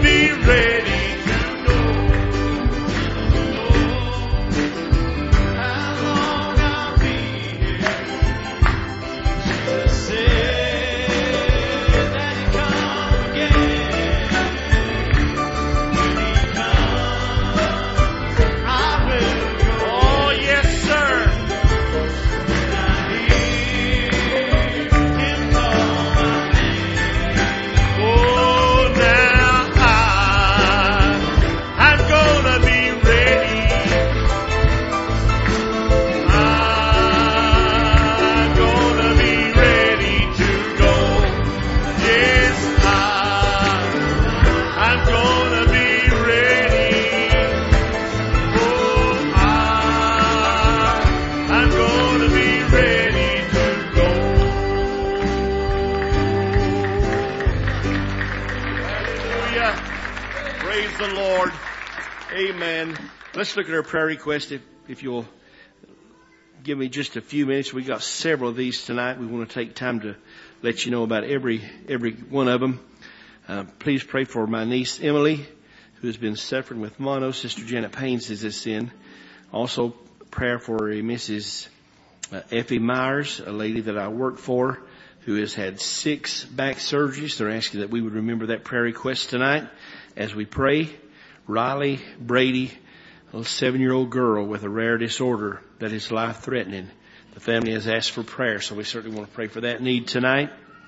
Let's look at our prayer request. If you'll give me just a few minutes. We got several of these tonight. We want to take time to let you know about every one of them. Please pray for my niece Emily, who has been suffering with mono. Sister Janet Paynes is this in. Also, prayer for Mrs. Effie Myers, a lady that I work for, who has had 6 back surgeries. They're asking that we would remember that prayer request tonight as we pray. Riley Brady, a little 7-year-old girl with a rare disorder that is life-threatening. The family has asked for prayer, so we certainly want to pray for that need tonight.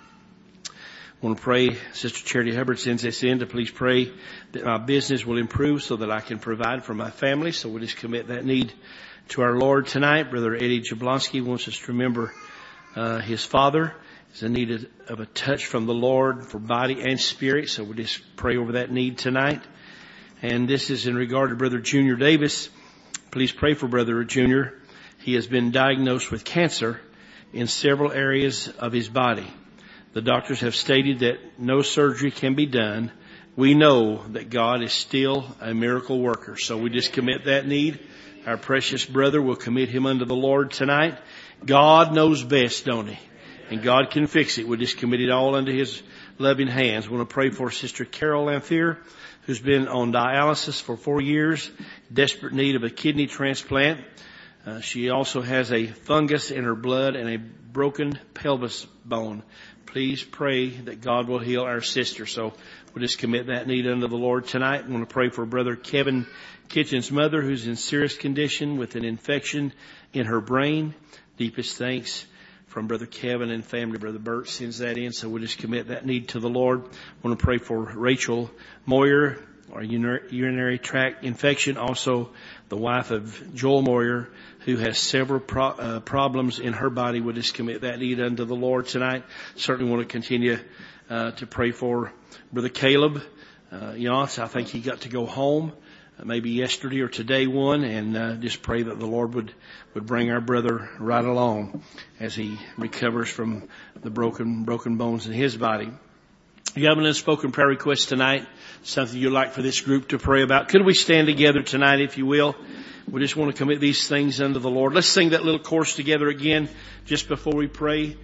I want to pray, Sister Charity Hubbard sends this in to please pray that my business will improve so that I can provide for my family. So we'll just commit that need to our Lord tonight. Brother Eddie Jablonski wants us to remember his father is in need of a touch from the Lord for body and spirit. So we'll just pray over that need tonight. And this is in regard to Brother Junior Davis. Please pray for Brother Junior. He has been diagnosed with cancer in several areas of his body. The doctors have stated that no surgery can be done. We know that God is still a miracle worker. So we just commit that need. Our precious brother will commit him unto the Lord tonight. God knows best, don't he? And God can fix it. We just commit it all unto his loving hands. We want to pray for Sister Carol Lamphere, who's been on dialysis for 4 years, desperate need of a kidney transplant. She also has a fungus in her blood and a broken pelvis bone. Please pray that God will heal our sister. So we'll just commit that need unto the Lord tonight. We want to pray for Brother Kevin Kitchen's mother, who's in serious condition with an infection in her brain. Deepest thanks from Brother Kevin and family. Brother Bert sends that in, so we'll just commit that need to the Lord. I want to pray for Rachel Moyer, or urinary tract infection. Also, the wife of Joel Moyer, who has several problems in her body. We'll just commit that need unto the Lord tonight. Certainly want to continue to pray for Brother Caleb Yance. I think he got to go home maybe yesterday or today and just pray that the Lord would bring our brother right along as he recovers from the broken bones in his body. You have an unspoken prayer request tonight, something you'd like for this group to pray about. Could we stand together tonight, if you will? We just want to commit these things unto the Lord. Let's sing that little chorus together again just before we pray.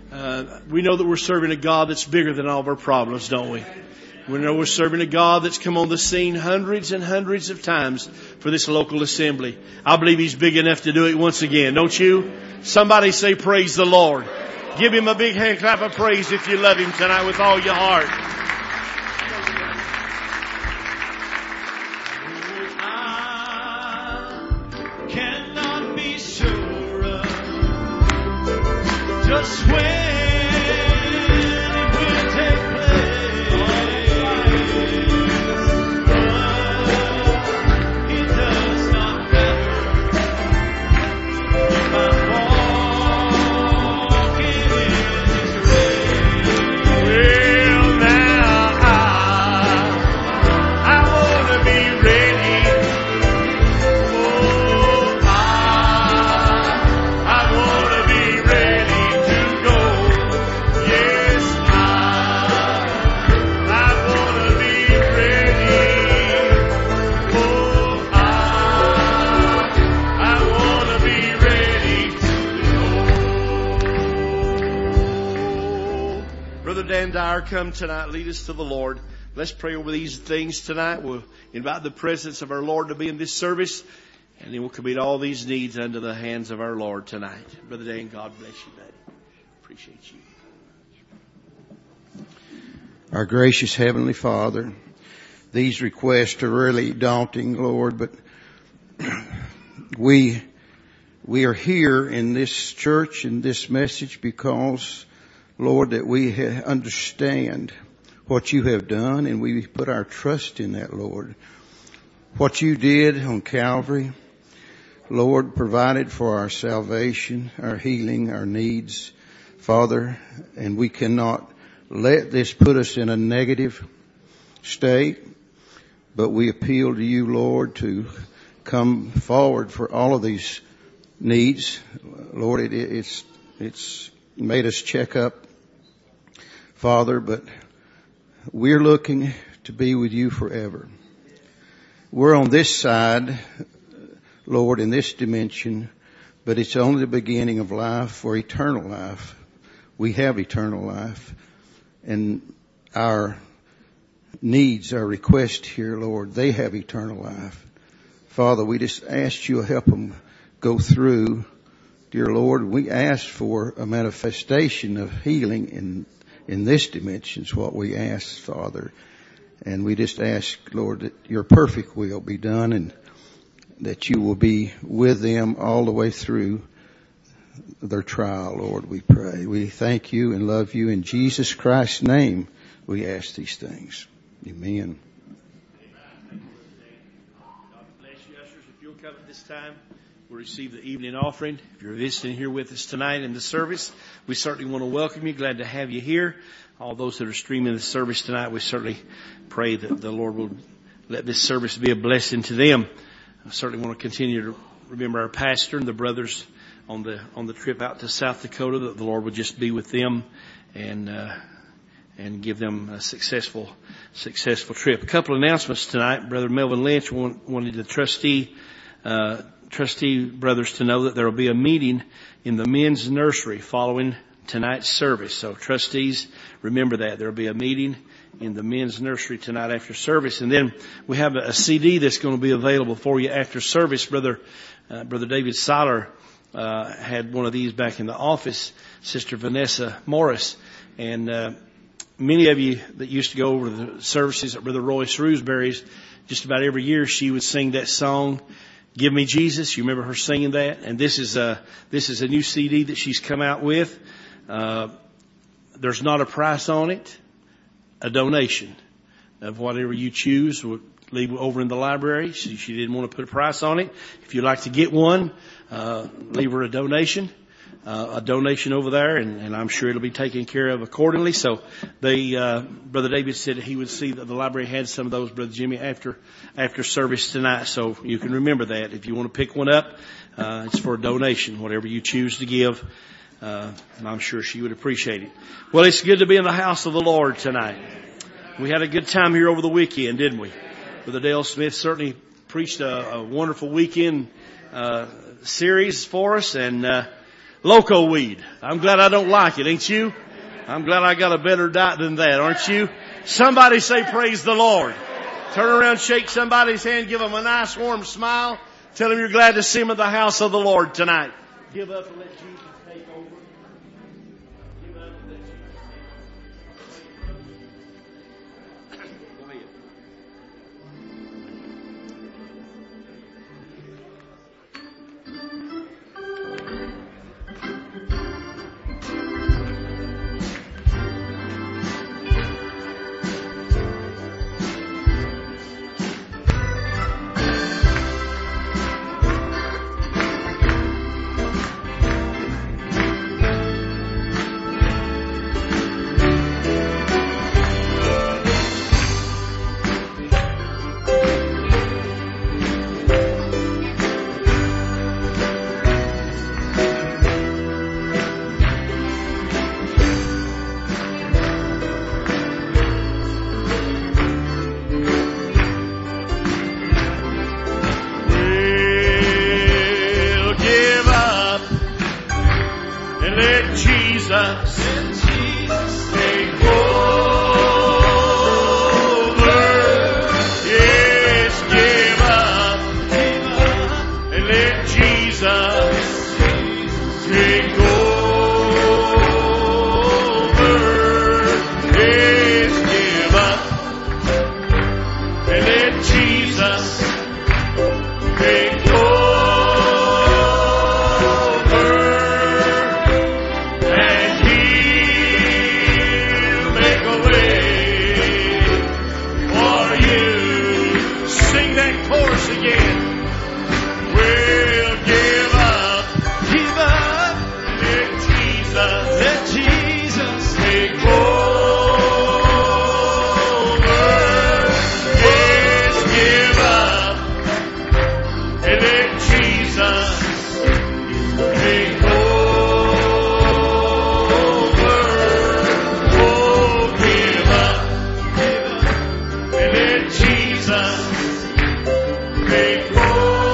We know that we're serving a God that's bigger than all of our problems, don't we? We know we're serving a God that's come on the scene hundreds and hundreds of times for this local assembly. I believe He's big enough to do it once again, don't you? Somebody say, praise the Lord. Give Him a big hand clap of praise if you love Him tonight with all your heart. I cannot be sure of just when. Dan Dyer, come tonight, lead us to the Lord. let's pray over these things tonight. We'll invite the presence of our Lord to be in this service, and then we'll commit all these needs under the hands of our Lord tonight. Brother Dan, God bless you, buddy. Appreciate you. Our gracious Heavenly Father, these requests are really daunting, Lord, but we are here in this church, in this message, because, Lord, that we understand what you have done, and we put our trust in that, Lord. What you did on Calvary, Lord, provided for our salvation, our healing, our needs, Father, and we cannot let this put us in a negative state, but we appeal to you, Lord, to come forward for all of these needs. Lord, it's made us check up, Father, but we're looking to be with you forever. We're on this side, Lord, in this dimension, but it's only the beginning of life for eternal life. We have eternal life, and our needs, our requests here, Lord, they have eternal life. Father, we just ask you to help them go through, dear Lord. We ask for a manifestation of healing in this dimension is what we ask, Father. And we just ask, Lord, that your perfect will be done and that you will be with them all the way through their trial, Lord, we pray. We thank you and love you. In Jesus Christ's name, we ask these things. Amen. God bless you, ushers. If you'll come at this time, we'll receive the evening offering. If you're visiting here with us tonight in the service, we certainly want to welcome you. Glad to have you here. All those that are streaming the service tonight, we certainly pray that the Lord will let this service be a blessing to them. I certainly want to continue to remember our pastor and the brothers on the trip out to South Dakota, that the Lord would just be with them and give them a successful trip. A couple of announcements tonight. Brother Melvin Lynch wanted the trustee brothers to know that there will be a meeting in the men's nursery following tonight's service. So trustees, remember that. There will be a meeting in the men's nursery tonight after service. And then we have a CD that's going to be available for you after service. Brother David Seiler had one of these back in the office, Sister Vanessa Morris. And many of you that used to go over to the services at Brother Royce Shrewsbury's, just about every year she would sing that song, Give Me Jesus. You remember her singing that? And this is a new CD that she's come out with. There's not a price on it. A donation of whatever you choose. We'll leave over in the library. She didn't want to put a price on it. If you'd like to get one, leave her a donation over there, and I'm sure it'll be taken care of accordingly. So Brother David said he would see that the library had some of those, Brother Jimmy, after service tonight. So you can remember that. If you want to pick one up, it's for a donation, whatever you choose to give. And I'm sure she would appreciate it. Well, it's good to be in the house of the Lord tonight. We had a good time here over the weekend, didn't we? Brother Dale Smith certainly preached a wonderful weekend series for us, and loco weed. I'm glad I don't like it, ain't you? I'm glad I got a better diet than that, aren't you? Somebody say praise the Lord. Turn around, shake somebody's hand, give them a nice warm smile. Tell them you're glad to see them at the house of the Lord tonight. Give up and let Jesus take over. Give up and let Jesus take over. Go ahead. Jesus, take hold. for you. Sing that chorus again. We'll give up. Give up. Let Jesus take over. Yes, give up. And let Jesus take over. Oh, give up. And let Jesus take over.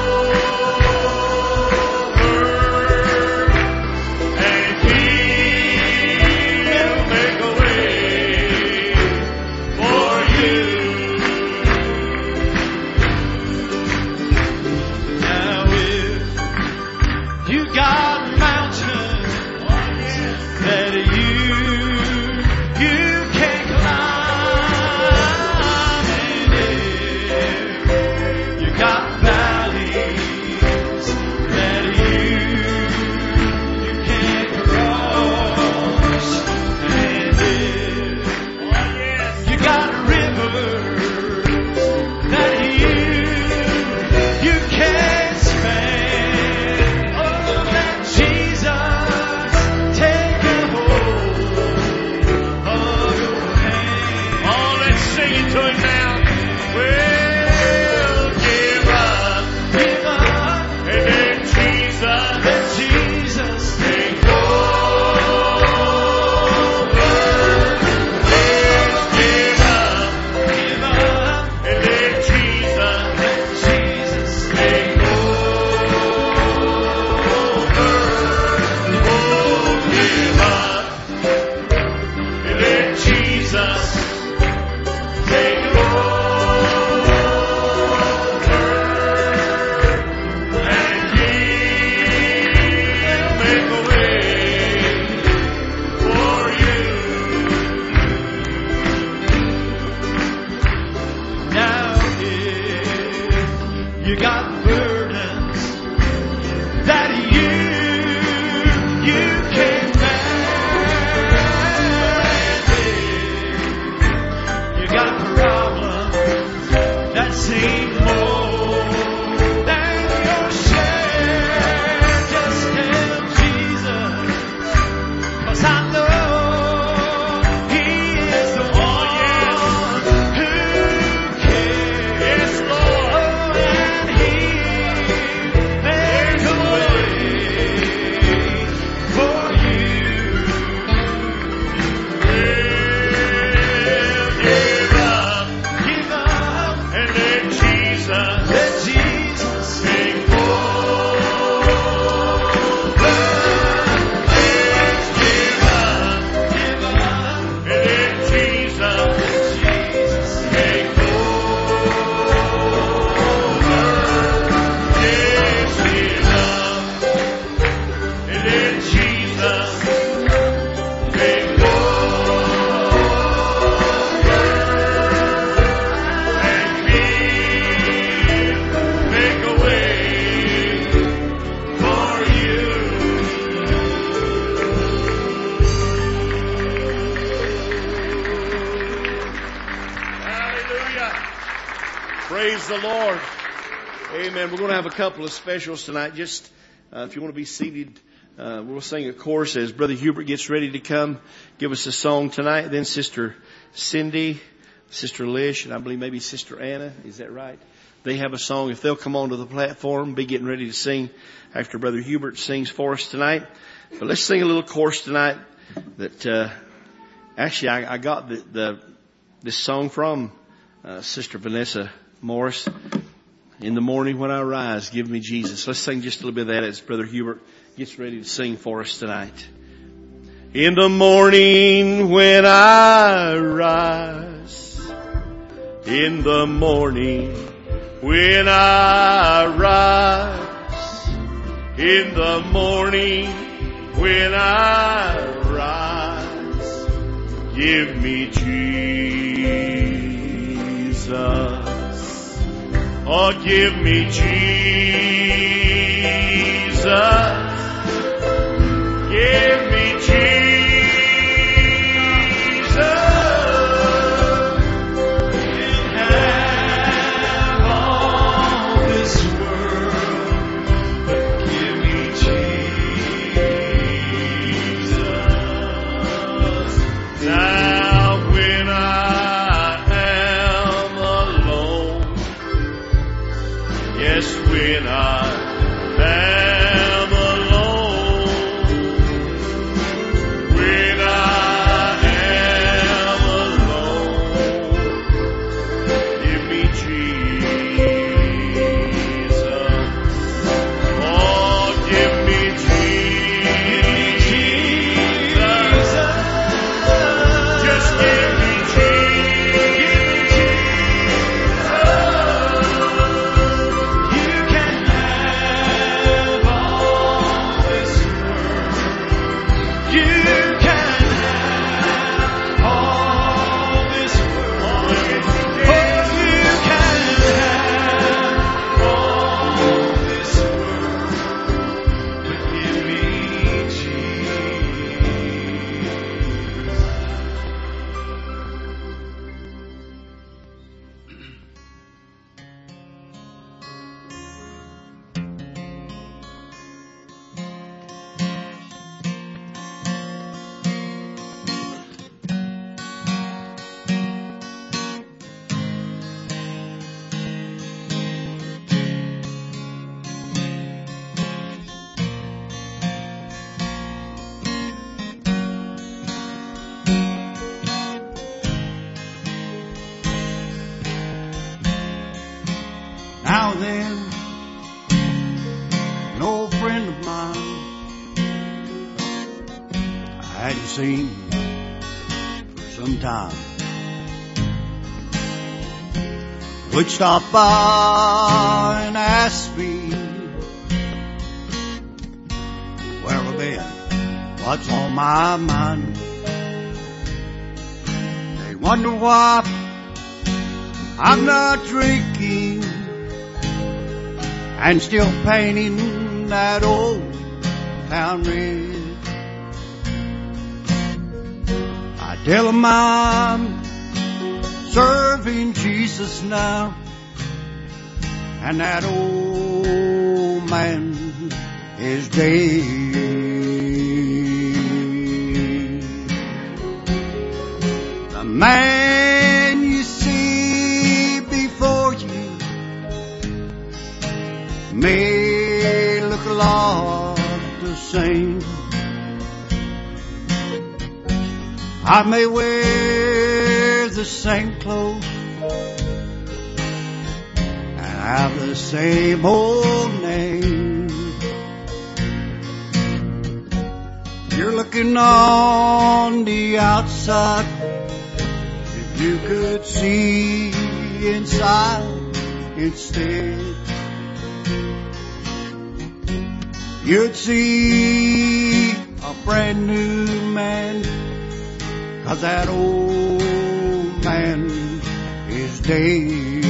Praise the Lord. Amen. We're going to have a couple of specials tonight. Just if you want to be seated, we'll sing a chorus as Brother Hubert gets ready to come give us a song tonight. Then Sister Cindy, Sister Lish, and I believe maybe Sister Anna. Is that right? They have a song. If they'll come onto the platform, be getting ready to sing after Brother Hubert sings for us tonight. But let's sing a little chorus tonight that actually I got this song from Sister Vanessa Morris. In the morning when I rise, give me Jesus. Let's sing just a little bit of that as Brother Hubert gets ready to sing for us tonight. In the morning when I rise, in the morning when I rise, in the morning when I rise, give me Jesus. Oh, give me Jesus. Give me Jesus. In when I am alone. When I am alone, give me Jesus. Oh, give me Jesus. Just give me Jesus. You can have all this world. You can have all this world. Oh, you can have all this world. But give me Jesus. Now then, an old friend of mine I hadn't seen for some time would stop by and ask me where I've been, what's on my mind. They wonder why I'm not drinking and still painting that old town red. I tell them I'm serving Jesus now, and that old man is dead. The man you see before you may look a lot the same. I may wear the same clothes and have the same old name. You're looking on the outside. If you could see inside instead, you'd see a brand new man, 'cause that old man is dead.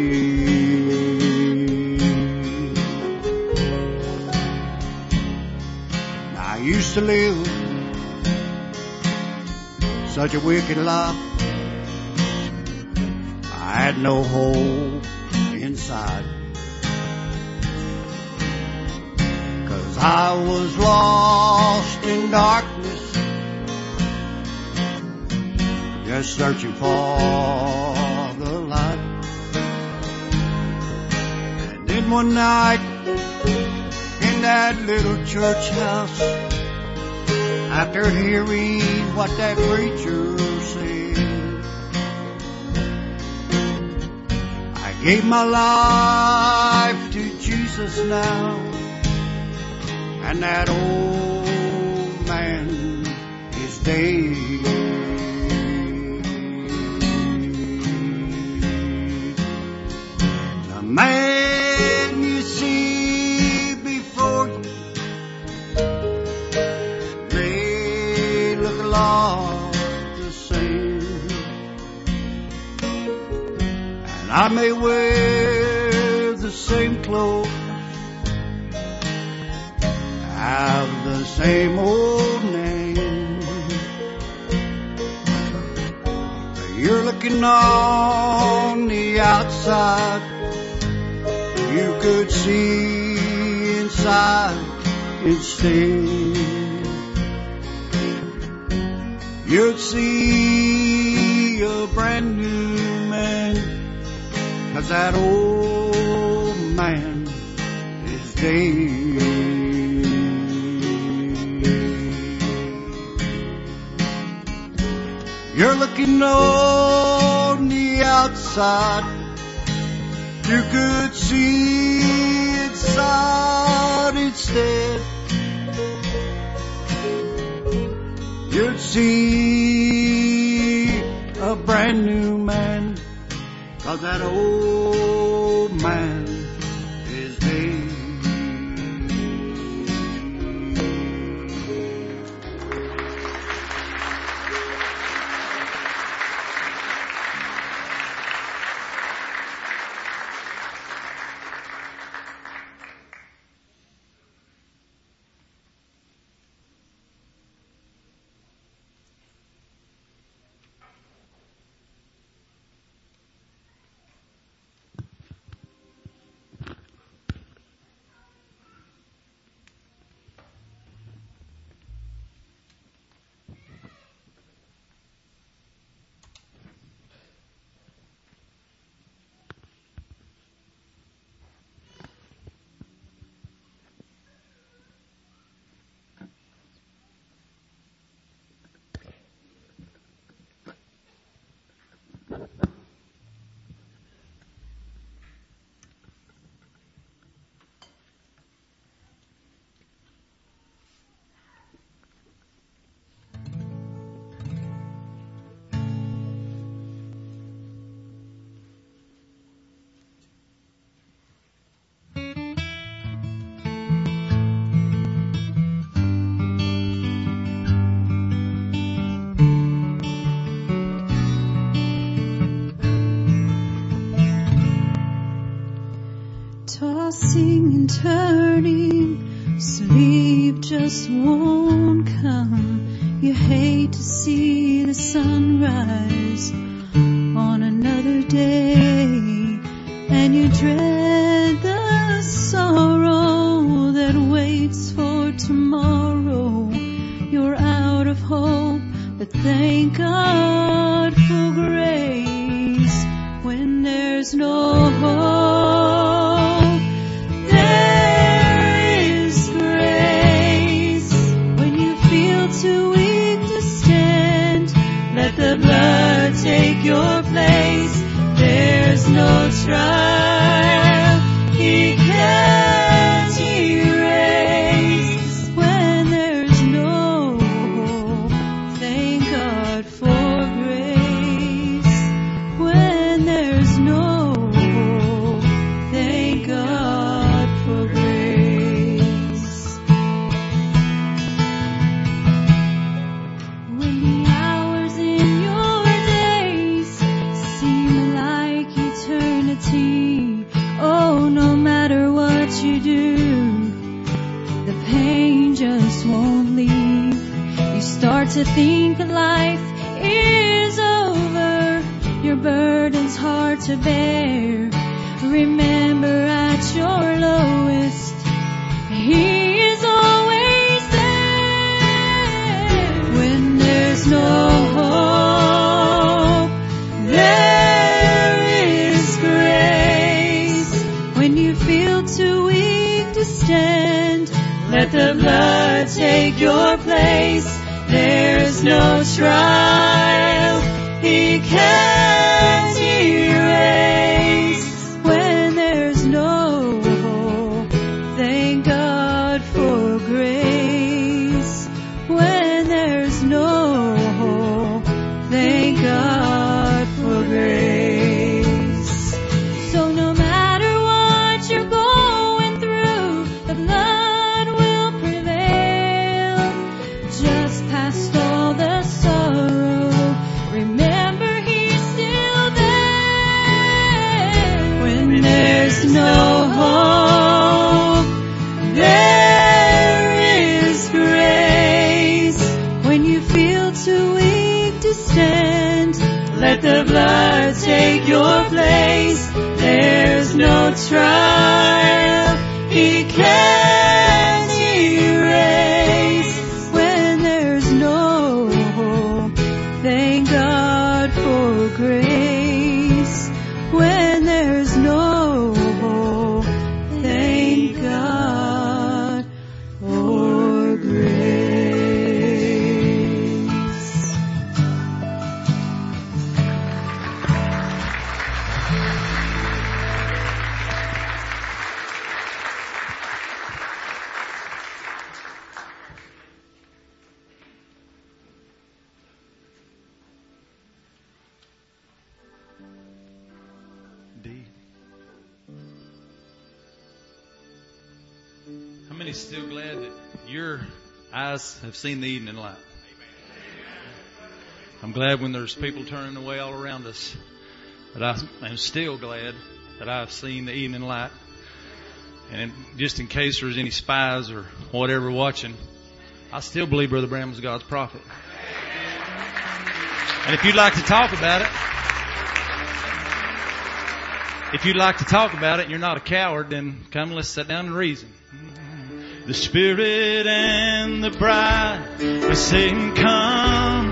I used to live such a wicked life. I had no hope inside, 'cause I was lost in darkness, just searching for the light. And then one night in that little church house, after hearing what that preacher said, I gave my life to Jesus now, and that old man is dead. The man you see before you may look a lot the same, and I may wear the same clothes, have the same old name. But you're looking on the outside. You could see inside instead. You'd see a brand new man, 'cause that old man day. You're looking on the outside. You could see inside instead. You'd see a brand new man, 'cause that old man is dead. Tossing and turning, sleep just won't come. You hate to see the sunrise on another day, and you dread the sorrow that waits for tomorrow. You're out of hope, but thank God for grace when there's no hope. Take your place. There's no trial He can't erase. When there's no hope, thank God for grace. When there's no hope, thank God for grace. When the hours in your oh, no matter what you do, the pain just won't leave. You start to think that life is over. Your burden's hard to bear. Remember, at your lowest, He is always there. When there's no hope, there is grace. When you feel too weak to stand, let the blood take your place. There's no trial He can't erase. When there's no hope, thank God for grace. When there's no hope, thank God for grace. So no matter what you're going through, the blood will prevail. Just past all the sorrow, remember He's still there. When there's no hope, there is grace. When you feel too weak to stand, let the blood take your place. There's no trial He can't erase. When there's no hope, thank God for grace. When there's no hope, thank God many still glad that your eyes have seen the evening light? I'm glad when there's people turning away all around us, but I am still glad that I've seen the evening light. And just in case there's any spies or whatever watching, I still believe Brother Branham was God's prophet. And if you'd like to talk about it, and you're not a coward, then come, let's sit down and reason. The Spirit and the bride are saying, come.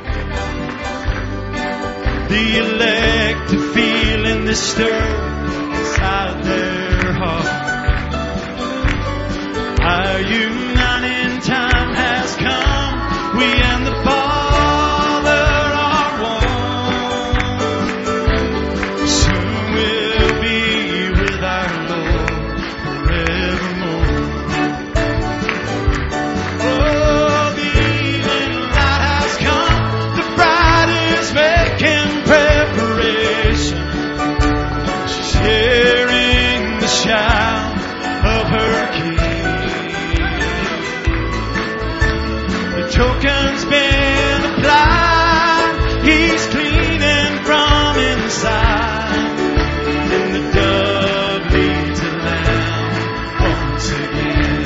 The elect are feeling the stir inside their heart. Our uniting time has come. We and the Father are one. Soon we'll be with our Lord forevermore. Oh, the evening light has come. The bride is making preparation. She's hearing the shout of her King. Token's been applied. He's cleaning from inside. And the dove leads the lamb once again.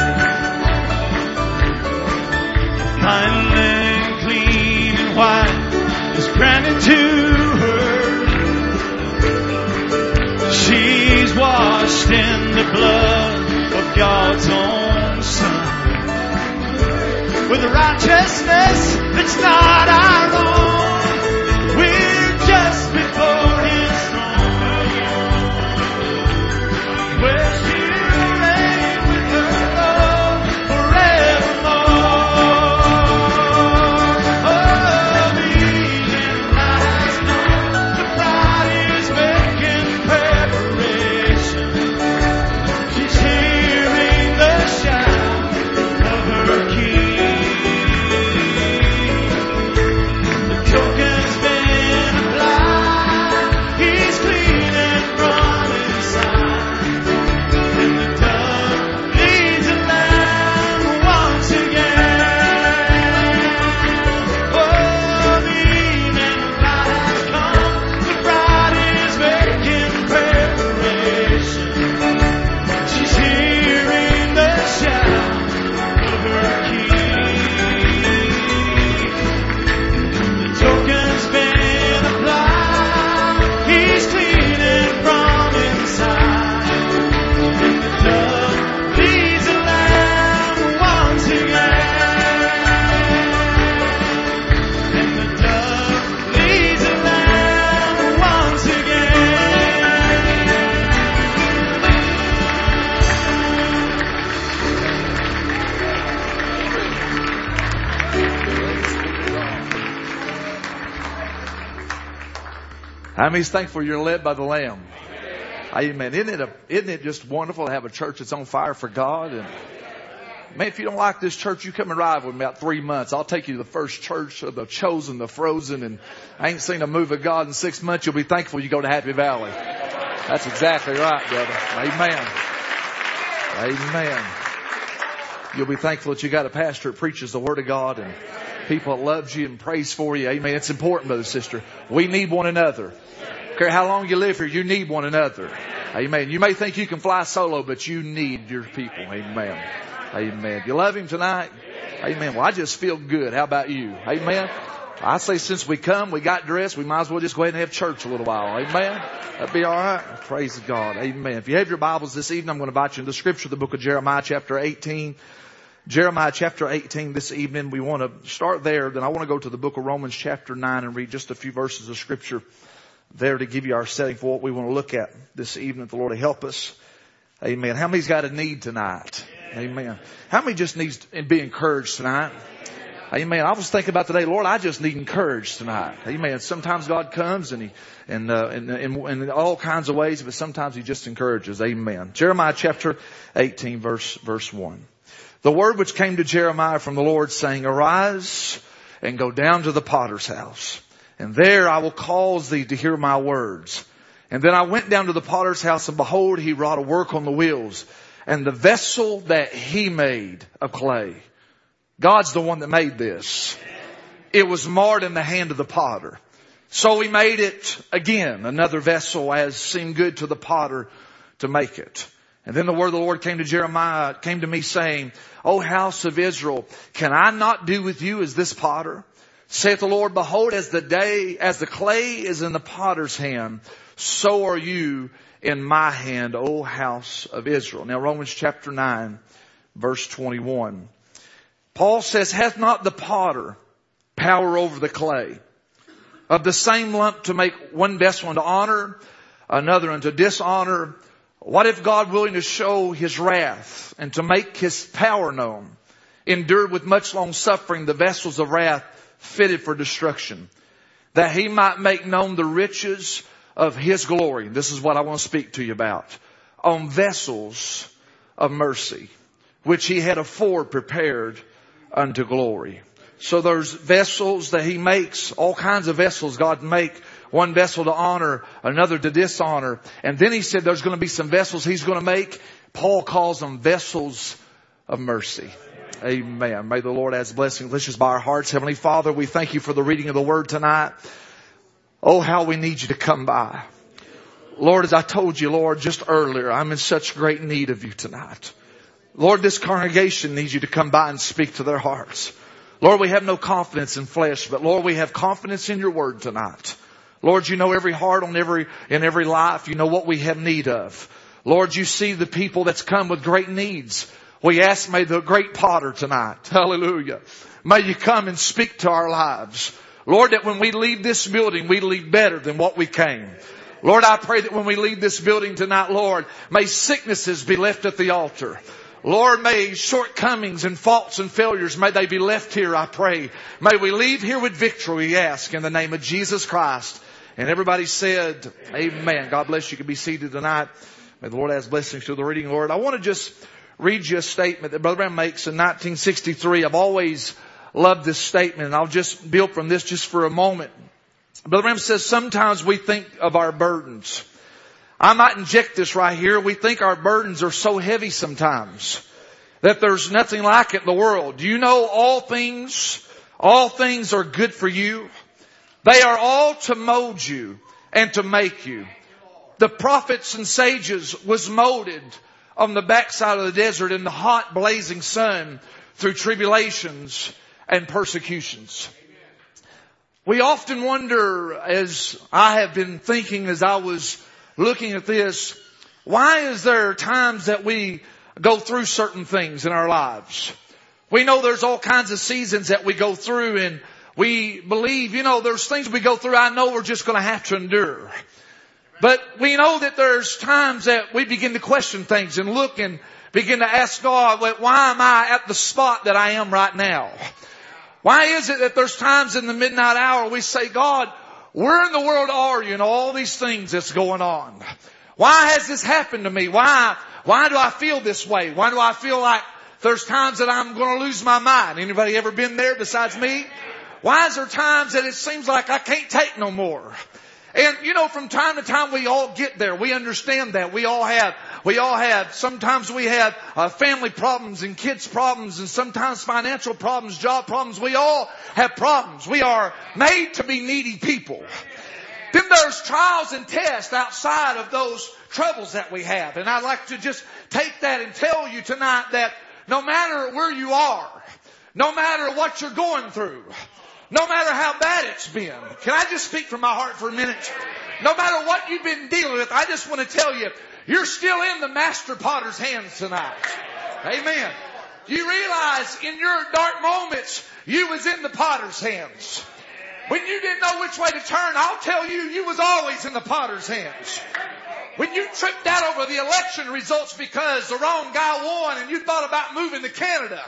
Fine and clean and white is granted to her. She's washed in the blood of God's own Son. With a righteousness that's not our own, we're just before His throne, where she'll reign with her Lord forevermore. Oh, the evening light has come, the bride is making preparation. She's hearing the shout of her King. How many's thankful you're led by the Lamb? Amen. Isn't it just wonderful to have a church that's on fire for God? And man, if you don't like this church, you come and ride with me about 3 months. I'll take you to the first church of the chosen, the frozen, and I ain't seen a move of God in 6 months. You'll be thankful you go to Happy Valley. That's exactly right, brother. Amen. Amen. You'll be thankful that you got a pastor that preaches the Word of God and people that loves you and prays for you. Amen. It's important, brother, sister. We need one another. I don't care how long you live here, you need one another. Amen. You may think you can fly solo, but you need your people. Amen. Amen. You love Him tonight? Amen. Well, I just feel good. How about you? Amen. I say since we come, we got dressed, we might as well just go ahead and have church a little while. Amen. That'd be all right. Praise God. Amen. If you have your Bibles this evening, I'm going to invite you into the scripture, the book of Jeremiah chapter 18. Jeremiah chapter 18 this evening. We want to start there. Then I want to go to the book of Romans chapter 9 and read just a few verses of scripture there to give you our setting for what we want to look at this evening. The Lord will help us. Amen. How many's got a need tonight? Amen. How many just needs to be encouraged tonight? Amen. I was thinking about today, Lord, I just need encouraged tonight. Amen. Sometimes God comes and in all kinds of ways, but sometimes He just encourages. Amen. Jeremiah chapter 18 verse 1. The word which came to Jeremiah from the Lord, saying, Arise and go down to the potter's house, and there I will cause thee to hear my words. And then I went down to the potter's house, and behold, he wrought a work on the wheels. And the vessel that He made of clay, God's the one that made this. It was marred in the hand of the potter. So He made it again, another vessel as seemed good to the potter to make it. And then the word of the Lord came to me saying, O house of Israel, can I not do with you as this potter? Saith the Lord, behold, as the clay is in the potter's hand, so are you in my hand, O house of Israel. Now Romans chapter 9, verse 21. Paul says, hath not the potter power over the clay, of the same lump to make one vessel unto honor, another unto dishonor? What if God, willing to show His wrath and to make His power known, endured with much long suffering the vessels of wrath fitted for destruction, that He might make known the riches of His glory? This is what I want to speak to you about. On vessels of mercy, which He had afore prepared unto glory. So there's vessels that He makes, all kinds of vessels God make. One vessel to honor, another to dishonor. And then He said there's going to be some vessels He's going to make. Paul calls them vessels of mercy. Amen. May the Lord add blessings. Let's just bow our hearts. Heavenly Father, we thank You for the reading of the Word tonight. Oh, how we need You to come by. Lord, as I told You, Lord, just earlier, I'm in such great need of You tonight. Lord, this congregation needs You to come by and speak to their hearts. Lord, we have no confidence in flesh, but Lord, we have confidence in Your Word tonight. Lord, You know every heart in every life. You know what we have need of. Lord, You see the people that's come with great needs. We ask, may the great potter tonight, hallelujah, may You come and speak to our lives. Lord, that when we leave this building, we leave better than what we came. Lord, I pray that when we leave this building tonight, Lord, may sicknesses be left at the altar. Lord, may shortcomings and faults and failures, may they be left here, I pray. May we leave here with victory, we ask, in the name of Jesus Christ. And everybody said, amen. God bless you. You can be seated tonight. May the Lord add blessings to the reading, Lord. I want to just read you a statement that Brother Branham makes in 1963. I've always loved this statement, and I'll just build from this just for a moment. Brother Branham says, sometimes we think of our burdens. I might inject this right here. We think our burdens are so heavy sometimes that there's nothing like it in the world. Do you know all things are good for you? They are all to mold you and to make you. The prophets and sages was molded on the backside of the desert in the hot blazing sun through tribulations and persecutions. We often wonder, as I have been thinking as I was looking at this, why is there times that we go through certain things in our lives? We know there's all kinds of seasons that we go through, and we believe, there's things we go through I know we're just going to have to endure. But we know that there's times that we begin to question things and look and begin to ask God, why am I at the spot that I am right now? Why is it that there's times in the midnight hour we say, God, where in the world are You in all these things that's going on? Why has this happened to me? Why do I feel this way? Why do I feel like there's times that I'm going to lose my mind? Anybody ever been there besides me? Why is there times that it seems like I can't take no more? And from time to time we all get there. We understand that. We all have, sometimes we have family problems and kids problems and sometimes financial problems, job problems. We all have problems. We are made to be needy people. Then there's trials and tests outside of those troubles that we have. And I'd like to just take that and tell you tonight that no matter where you are, no matter what you're going through, no matter how bad it's been. Can I just speak from my heart for a minute? No matter what you've been dealing with, I just want to tell you, you're still in the master potter's hands tonight. Amen. Do you realize in your dark moments, you was in the potter's hands? When you didn't know which way to turn, I'll tell you, you was always in the potter's hands. When you tripped out over the election results because the wrong guy won and you thought about moving to Canada,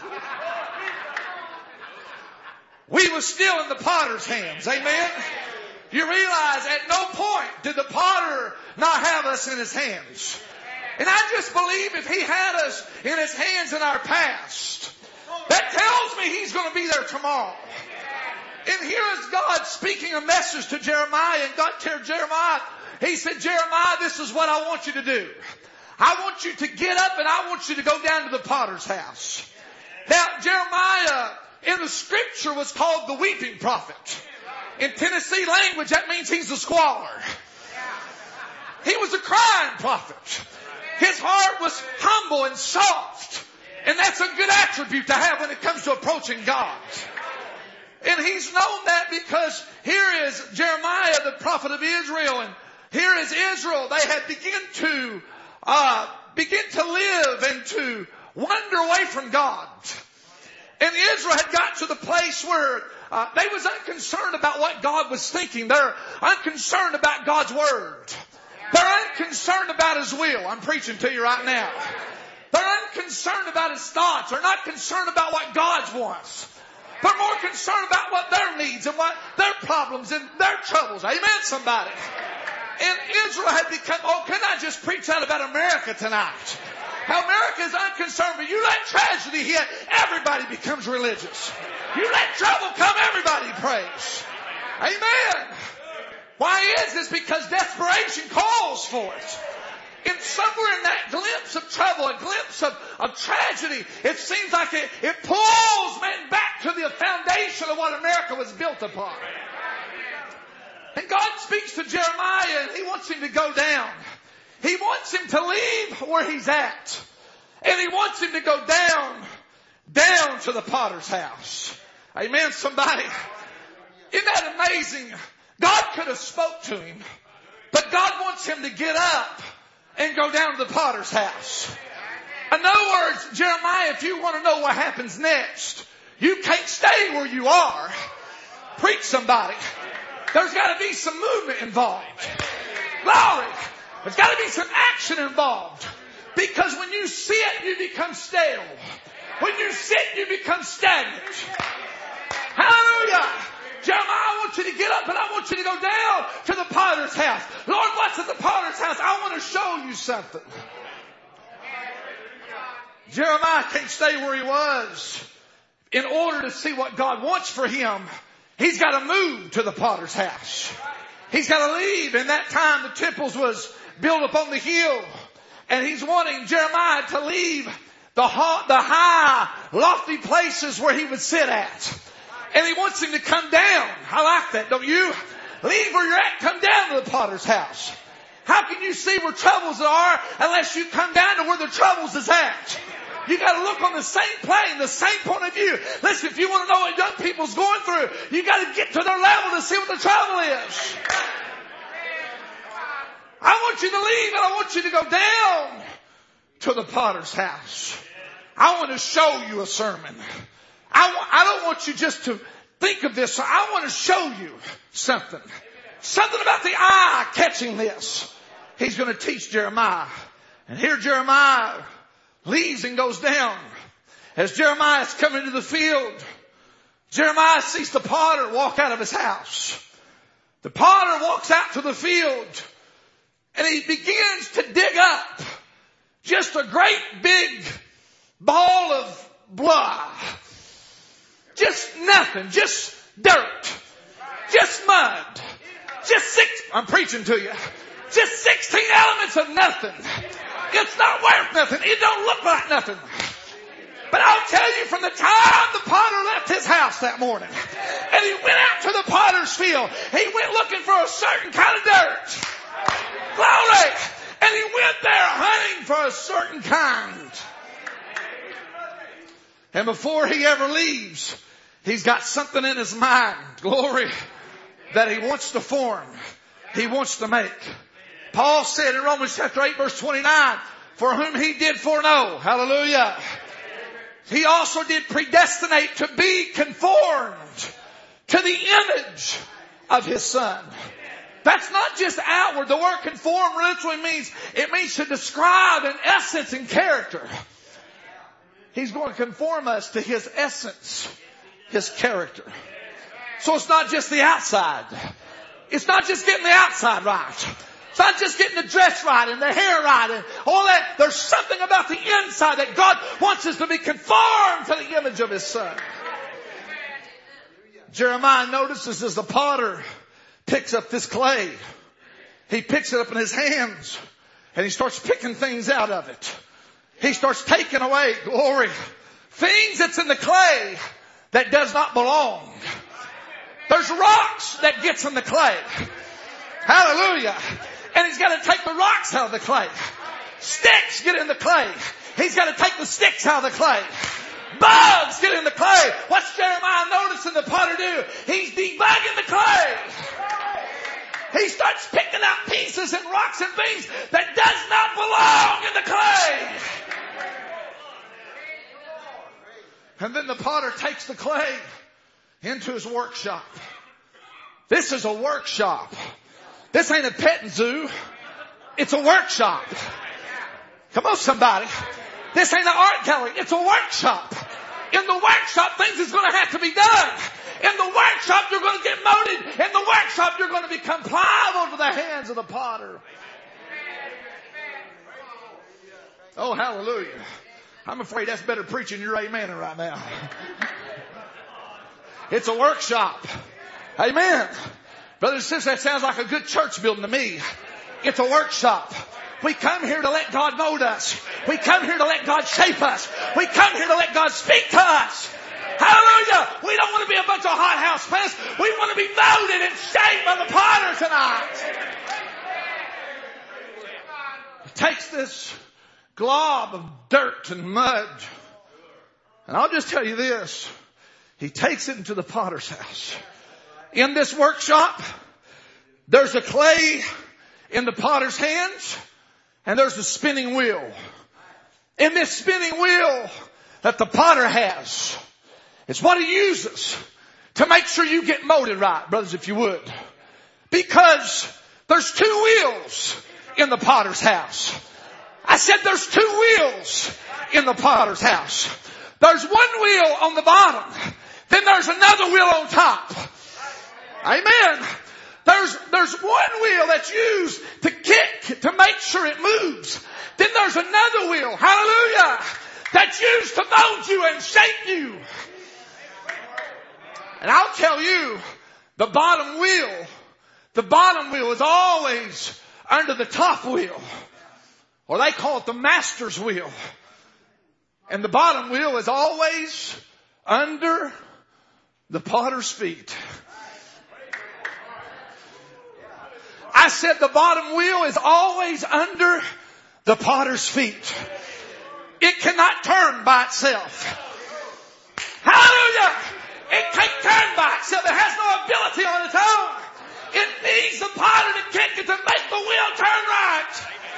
we were still in the potter's hands. Amen. You realize at no point did the potter not have us in His hands. And I just believe if He had us in His hands in our past, that tells me He's going to be there tomorrow. And here is God speaking a message to Jeremiah. And God told Jeremiah, He said, Jeremiah, this is what I want you to do. I want you to get up and I want you to go down to the potter's house. Now, Jeremiah in the scripture was called the weeping prophet. In Tennessee language, that means he's a squaller. He was a crying prophet. His heart was humble and soft. And that's a good attribute to have when it comes to approaching God. And he's known that because here is Jeremiah, the prophet of Israel, and here is Israel. They had begin to live and to wander away from God. And Israel had got to the place where they was unconcerned about what God was thinking. They're unconcerned about God's word. They're unconcerned about His will. I'm preaching to you right now. They're unconcerned about His thoughts. They're not concerned about what God wants. They're more concerned about what their needs and what their problems and their troubles. Amen, somebody. And Israel had become, can I just preach out about America tonight? How America is unconcerned, but you let tragedy hit, everybody becomes religious. You let trouble come, everybody prays. Amen. Why is this? Because desperation calls for it. And somewhere in that glimpse of trouble, a glimpse of tragedy, it seems like it pulls man back to the foundation of what America was built upon. And God speaks to Jeremiah and He wants him to go down. He wants him to leave where he's at. And He wants him to go down to the potter's house. Amen, somebody. Isn't that amazing? God could have spoke to him, but God wants him to get up and go down to the potter's house. In other words, Jeremiah, if you want to know what happens next, you can't stay where you are. Preach, somebody. There's got to be some movement involved. Glory. There's got to be some action involved. Because when you sit, you become stale. When you sit, you become stagnant. Hallelujah. Jeremiah, I want you to get up and I want you to go down to the potter's house. Lord, what's at the potter's house? I want to show you something. Jeremiah can't stay where he was. In order to see what God wants for him, he's got to move to the potter's house. He's got to leave. In that time, the temples was built up on the hill. And he's wanting Jeremiah to leave the high, lofty places where he would sit at. And he wants him to come down. I like that, don't you? Leave where you're at, come down to the potter's house. How can you see where troubles are unless you come down to where the troubles is at? You got to look on the same plane, the same point of view. Listen, if you want to know what young people's going through, you got to get to their level to see what the trouble is. I want you to leave and I want you to go down to the potter's house. I want to show you a sermon. I don't want you just to think of this. I want to show you something. Something about the eye catching this. He's going to teach Jeremiah. And here Jeremiah leaves and goes down. As Jeremiah is coming to the field, Jeremiah sees the potter walk out of his house. The potter walks out to the field and he begins to dig up just a great big ball of blood. Just nothing. Just dirt. Just mud. I'm preaching to you. Just 16 elements of nothing. It's not worth nothing. It don't look like nothing. But I'll tell you, from the time the potter left his house that morning and he went out to the potter's field, he went looking for a certain kind of dirt. Glory! And he went there hunting for a certain kind. And before he ever leaves, he's got something in his mind, glory, that he wants to form. He wants to make. Paul said in Romans chapter 8 verse 29, for whom he did foreknow, hallelujah, he also did predestinate to be conformed to the image of his Son. That's not just outward. The word conform literally means to describe an essence and character. He's going to conform us to His essence, His character. So it's not just the outside. It's not just getting the outside right. It's not just getting the dress right and the hair right and all that. There's something about the inside that God wants us to be conformed to the image of His Son. Jeremiah notices as the potter picks up this clay. He picks it up in his hands And he starts picking things out of it. He starts taking away, glory, things that's in the clay that does not belong. There's rocks that gets in the clay. Hallelujah. And he's got to take the rocks out of the clay. Sticks get in the clay. He's got to take the sticks out of the clay. Bugs get in the clay. What's Jeremiah noticing the potter do? He's debugging the clay. He starts picking out pieces and rocks and things that does not belong in the clay. And then the potter takes the clay into his workshop. This is a workshop. This ain't a petting zoo. It's a workshop. Come on, somebody. This ain't an art gallery. It's a workshop. In the workshop, things is going to have to be done. In the workshop, you're going to get molded. In the workshop, you're going to become pliable to the hands of the potter. Oh, hallelujah. I'm afraid that's better preaching than you're amening right now. It's a workshop. Amen. Brothers and sisters, that sounds like a good church building to me. It's a workshop. We come here to let God mold us. We come here to let God shape us. We come here to let God speak to us. Hallelujah. We don't want to be a bunch of hothouse plants. We want to be molded and shaped by the potter tonight. He takes this glob of dirt and mud. And I'll just tell you this. He takes it into the potter's house. In this workshop, there's a clay in the potter's hands. And there's a spinning wheel. In this spinning wheel that the potter has, it's what he uses to make sure you get molded right, brothers, if you would. Because there's two wheels in the potter's house. I said there's two wheels in the potter's house. There's one wheel on the bottom. Then there's another wheel on top. Amen. There's one wheel that's used to kick, to make sure it moves. Then there's another wheel, hallelujah, that's used to mold you and shape you. And I'll tell you, the bottom wheel is always under the top wheel. Or they call it the master's wheel. And the bottom wheel is always under the potter's feet. I said the bottom wheel is always under the potter's feet. It cannot turn by itself. Hallelujah! It can't turn by itself. It has no ability on its own. It needs the potter to kick it to make the wheel turn right.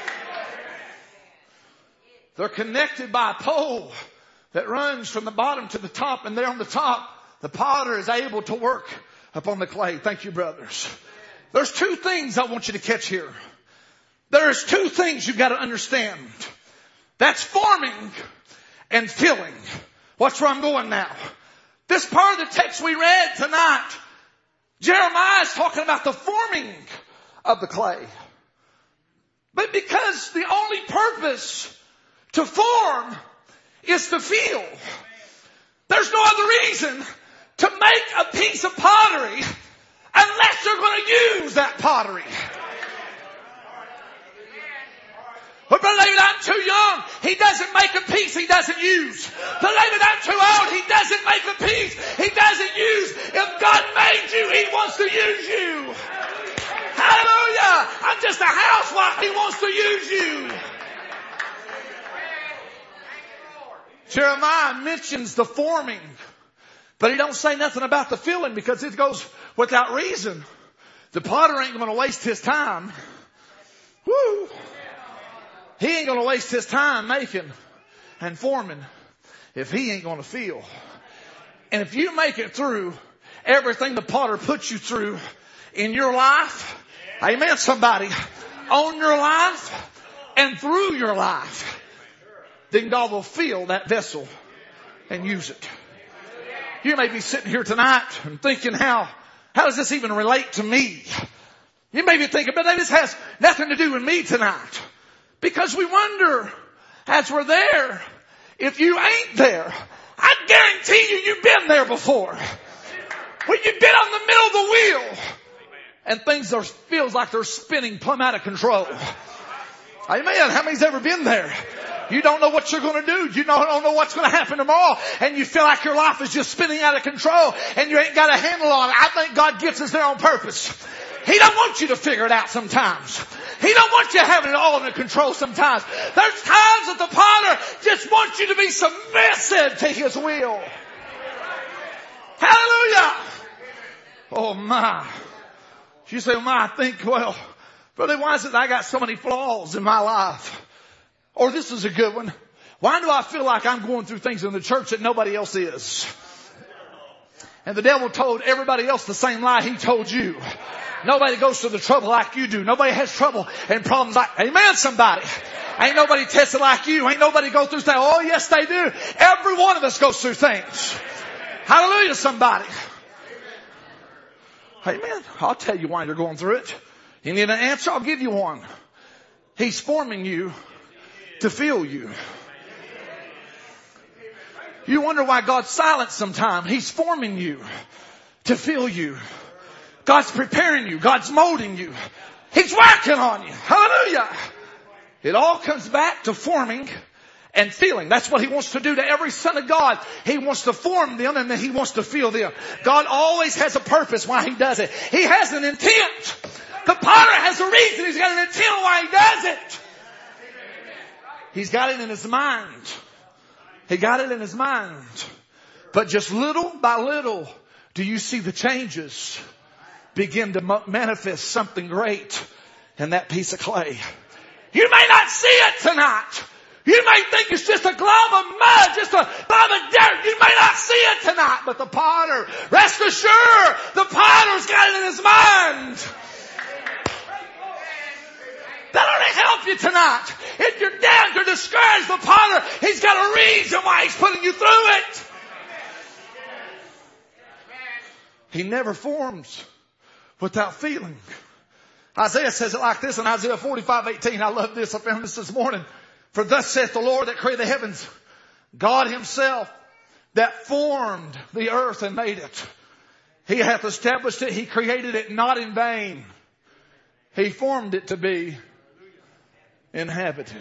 They're connected by a pole that runs from the bottom to the top, and there on the top, the potter is able to work upon the clay. Thank you, brothers. There's two things I want you to catch here. There's two things you've got to understand. That's forming and filling. Watch where I'm going now. This part of the text we read tonight, Jeremiah is talking about the forming of the clay. But because the only purpose to form is to fill, there's no other reason to make a piece of pottery unless you're going to use that pottery. But Brother David, I'm too young. He doesn't make a piece he doesn't use. Brother David, I'm too old. He doesn't make a piece he doesn't use. If God made you, He wants to use you. Hallelujah. I'm just a housewife. He wants to use you. Jeremiah mentions the forming, but he don't say nothing about the filling because it goes without reason. The potter ain't going to waste his time. Woo! He ain't going to waste his time making and forming if he ain't going to fill. And if you make it through everything the potter puts you through in your life, amen, somebody, on your life and through your life, then God will fill that vessel and use it. You may be sitting here tonight and thinking, how does this even relate to me? You may be thinking, but this has nothing to do with me tonight. Because we wonder, as we're there, if you ain't there, I guarantee you've been there before. When you've been on the middle of the wheel and things feels like they're spinning plumb out of control. Amen. How many's ever been there? You don't know what you're going to do. You don't know what's going to happen tomorrow. And you feel like your life is just spinning out of control and you ain't got a handle on it. I think God gets us there on purpose. He don't want you to figure it out sometimes. He don't want you having it all under control sometimes. There's times that the potter just wants you to be submissive to His will. Hallelujah. Oh my. You say, well, I think, well, brother, why is it I got so many flaws in my life? Or this is a good one. Why do I feel like I'm going through things in the church that nobody else is? And the devil told everybody else the same lie he told you. Nobody goes through the trouble like you do. Nobody has trouble and problems like, amen, somebody. Ain't nobody tested like you. Ain't nobody go through things. Oh, yes, they do. Every one of us goes through things. Hallelujah, somebody. Amen. I'll tell you why you're going through it. You need an answer? I'll give you one. He's forming you to feel you. You wonder why God's silent sometimes. He's forming you to feel you. God's preparing you. God's molding you. He's working on you. Hallelujah. It all comes back to forming and feeling. That's what He wants to do to every son of God. He wants to form them and then He wants to feel them. God always has a purpose why He does it. He has an intent. The potter has a reason. He's got an intent why He does it. He's got it in His mind. He got it in His mind. But just little by little do you see the changes begin to manifest something great in that piece of clay. You may not see it tonight. You may think it's just a glob of mud, just a glob of dirt. You may not see it tonight, but the potter, rest assured, the potter's got it in his mind. That ought to help you tonight. If you're down, you're discouraged, the potter, he's got a reason why he's putting you through it. He never forms without feeling. Isaiah says it like this in Isaiah 45:18. I love this. I found this morning. For thus saith the Lord that created the heavens, God Himself that formed the earth and made it. He hath established it. He created it not in vain. He formed it to be inhabited.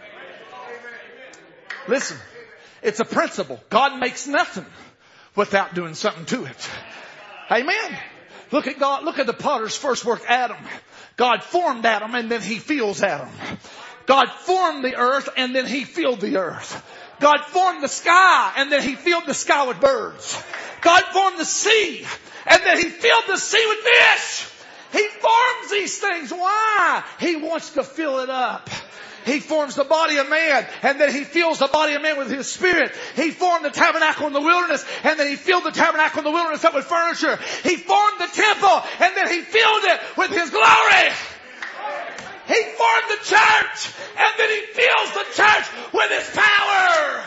Listen, it's a principle. God makes nothing without doing something to it. Amen. Look at God. Look at the potter's first work, Adam. God formed Adam and then He feels Adam. God formed the earth and then He filled the earth. God formed the sky and then He filled the sky with birds. God formed the sea and then He filled the sea with fish. He forms these things. Why? He wants to fill it up. He forms the body of man and then He fills the body of man with His Spirit. He formed the tabernacle in the wilderness and then He filled the tabernacle in the wilderness up with furniture. He formed the temple and then He filled it with His glory. He formed the church and then He fills the church with His power.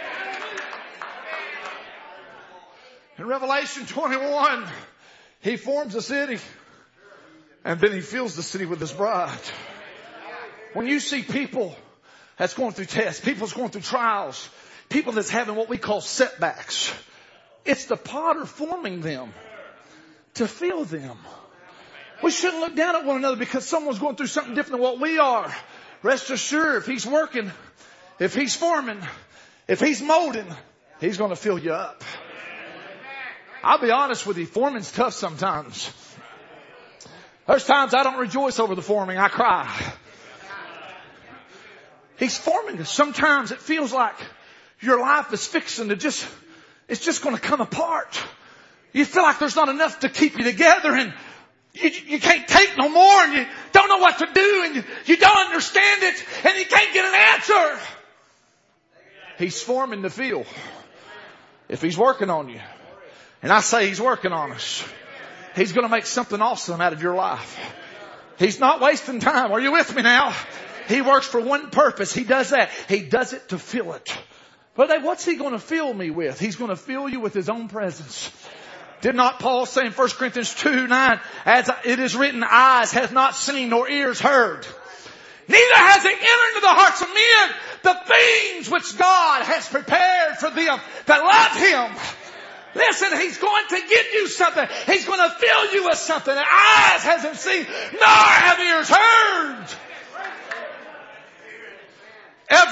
In Revelation 21, He forms the city and then He fills the city with His bride. When you see people that's going through tests, people that's going through trials, people that's having what we call setbacks, it's the potter forming them to fill them. We shouldn't look down at one another because someone's going through something different than what we are. Rest assured, if He's working, if He's forming, if He's molding, He's going to fill you up. I'll be honest with you, forming's tough sometimes. There's times I don't rejoice over the forming, I cry. He's forming us. Sometimes it feels like your life is fixing to it's just going to come apart. You feel like there's not enough to keep you together and you can't take no more and you don't know what to do and you don't understand it and you can't get an answer. He's forming the field. If He's working on you, and I say He's working on us, He's going to make something awesome out of your life. He's not wasting time. Are you with me now? He works for one purpose. He does that. He does it to fill it. But what's He going to fill me with? He's going to fill you with His own presence. Did not Paul say in 1 Corinthians 2:9, as it is written, eyes hath not seen nor ears heard, neither has it entered into the hearts of men the things which God has prepared for them that love Him. Listen, He's going to give you something. He's going to fill you with something that eyes hasn't seen nor have ears heard.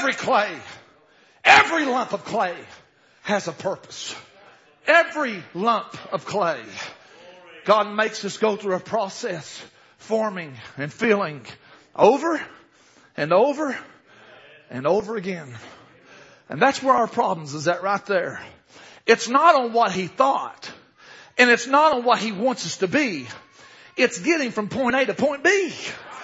Every clay, every lump of clay has a purpose. Every lump of clay. God makes us go through a process, forming and filling over and over and over again. And that's where our problems is at right there. It's not on what He thought. And it's not on what He wants us to be. It's getting from point A to point B.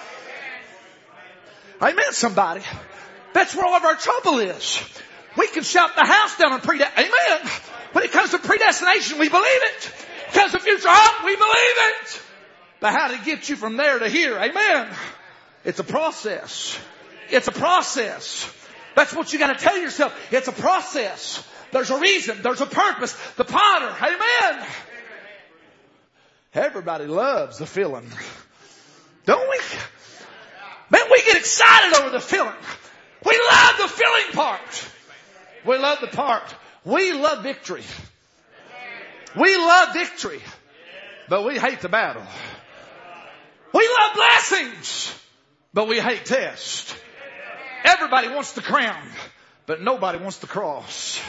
Amen, somebody. That's where all of our trouble is. We can shout the house down on Amen. When it comes to predestination, we believe it. When it comes to future hope, we believe it. But how to get you from there to here? Amen. It's a process. It's a process. That's what you got to tell yourself. It's a process. There's a reason. There's a purpose. The potter. Amen. Everybody loves the filling. Don't we? Man, we get excited over the filling. We love the filling part. We love the part. We love victory. We love victory. But we hate the battle. We love blessings. But we hate tests. Everybody wants the crown. But nobody wants the cross.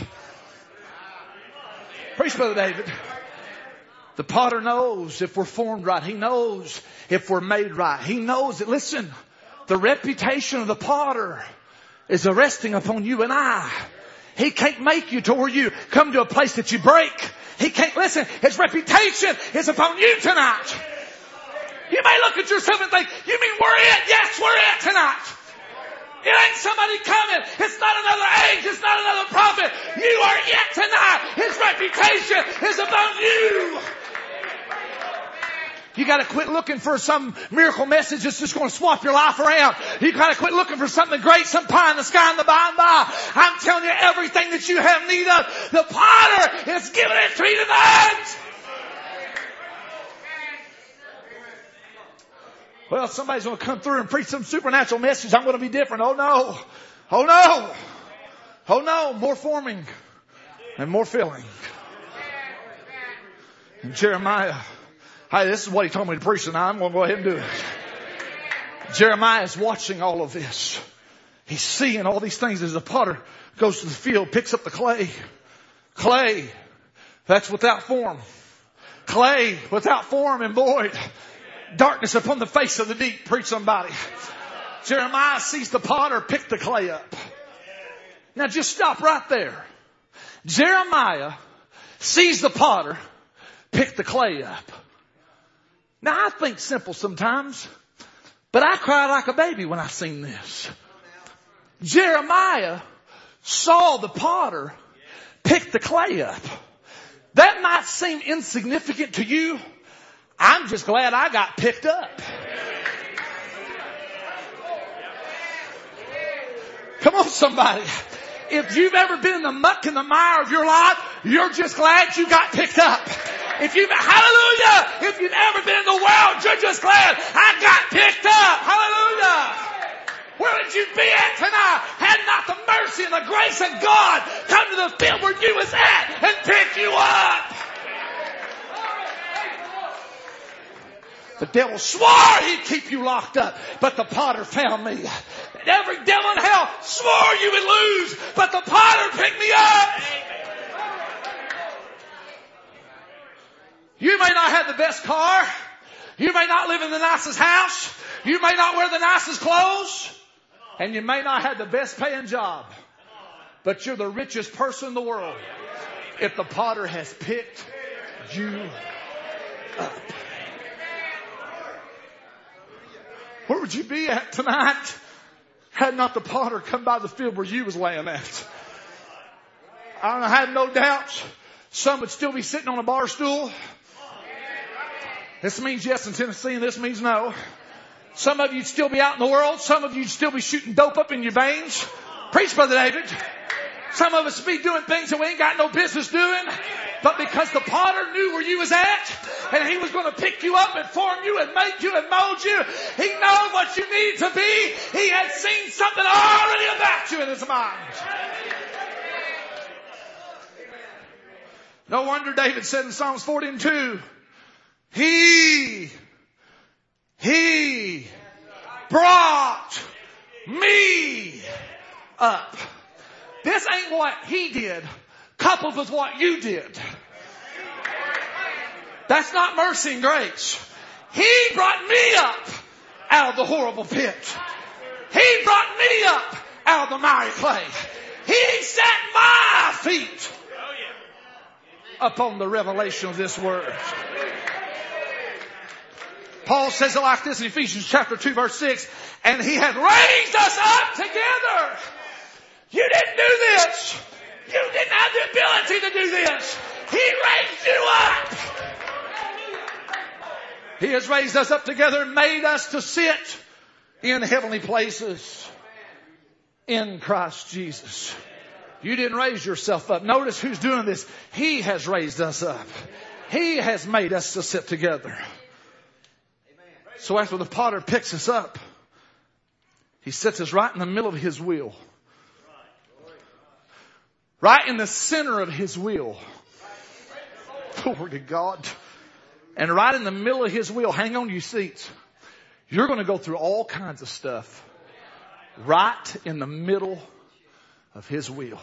Preach, Brother David. The potter knows if we're formed right. He knows if we're made right. He knows that, listen, the reputation of the potter is resting upon you and I. He can't make you to where you come to a place that you break. He can't, listen, His reputation is upon you tonight. You may look at yourself and think, you mean we're it? Yes, we're it tonight. It ain't somebody coming. It's not another age. It's not another prophet. You are it tonight. His reputation is upon you. You got to quit looking for some miracle message that's just going to swap your life around. You got to quit looking for something great, some pie in the sky in the by and by. I'm telling you, everything that you have need of, the potter is giving it to you tonight. Well, somebody's going to come through and preach some supernatural message. I'm going to be different. Oh no. Oh no. Oh no. More forming and more filling. And Jeremiah, hey, this is what he told me to preach tonight. I'm going to go ahead and do it. Jeremiah is watching all of this. He's seeing all these things as the potter goes to the field, picks up the clay. Clay, that's without form. Clay without form and void. Darkness upon the face of the deep. Preach somebody. Jeremiah sees the potter pick the clay up. Now just stop right there. Jeremiah sees the potter pick the clay up. Now I think simple sometimes, but I cried like a baby when I seen this. Jeremiah saw the potter pick the clay up. That might seem insignificant to you. I'm just glad I got picked up. Come on, somebody. If you've ever been in the muck and the mire of your life, you're just glad you got picked up. Hallelujah! If you've ever been in the world, you're just glad I got picked up. Hallelujah! Where would you be at tonight had not the mercy and the grace of God come to the field where you was at and pick you up? The devil swore he'd keep you locked up, but the potter found me. Every devil in hell swore you would lose, but the potter picked me up. You may not have the best car. You may not live in the nicest house. You may not wear the nicest clothes. And you may not have the best paying job. But you're the richest person in the world if the potter has picked you up. Where would you be at tonight had not the potter come by the field where you was laying at? I have no doubt some would still be sitting on a bar stool. This means yes in Tennessee and this means no. Some of you'd still be out in the world. Some of you'd still be shooting dope up in your veins. Preach, Brother David. Some of us be doing things that we ain't got no business doing. But because the potter knew where you was at, and he was going to pick you up and form you and make you and mold you, he knows what you need to be. He had seen something already about you in his mind. No wonder David said in Psalms 40:2, He brought me up. This ain't what he did coupled with what you did. That's not mercy and grace. He brought me up out of the horrible pit. He brought me up out of the miry clay. He set my feet upon the revelation of this word. Paul says it like this in Ephesians chapter 2 verse 6. And he had raised us up together. You didn't do this. You didn't have the ability to do this. He raised you up. He has raised us up together and made us to sit in heavenly places in Christ Jesus. You didn't raise yourself up. Notice who's doing this. He has raised us up. He has made us to sit together. So after the potter picks us up, he sets us right in the middle of his wheel. Right in the center of his wheel. Glory to God. And right in the middle of his wheel, hang on to your seats. You're going to go through all kinds of stuff. Right in the middle of his wheel.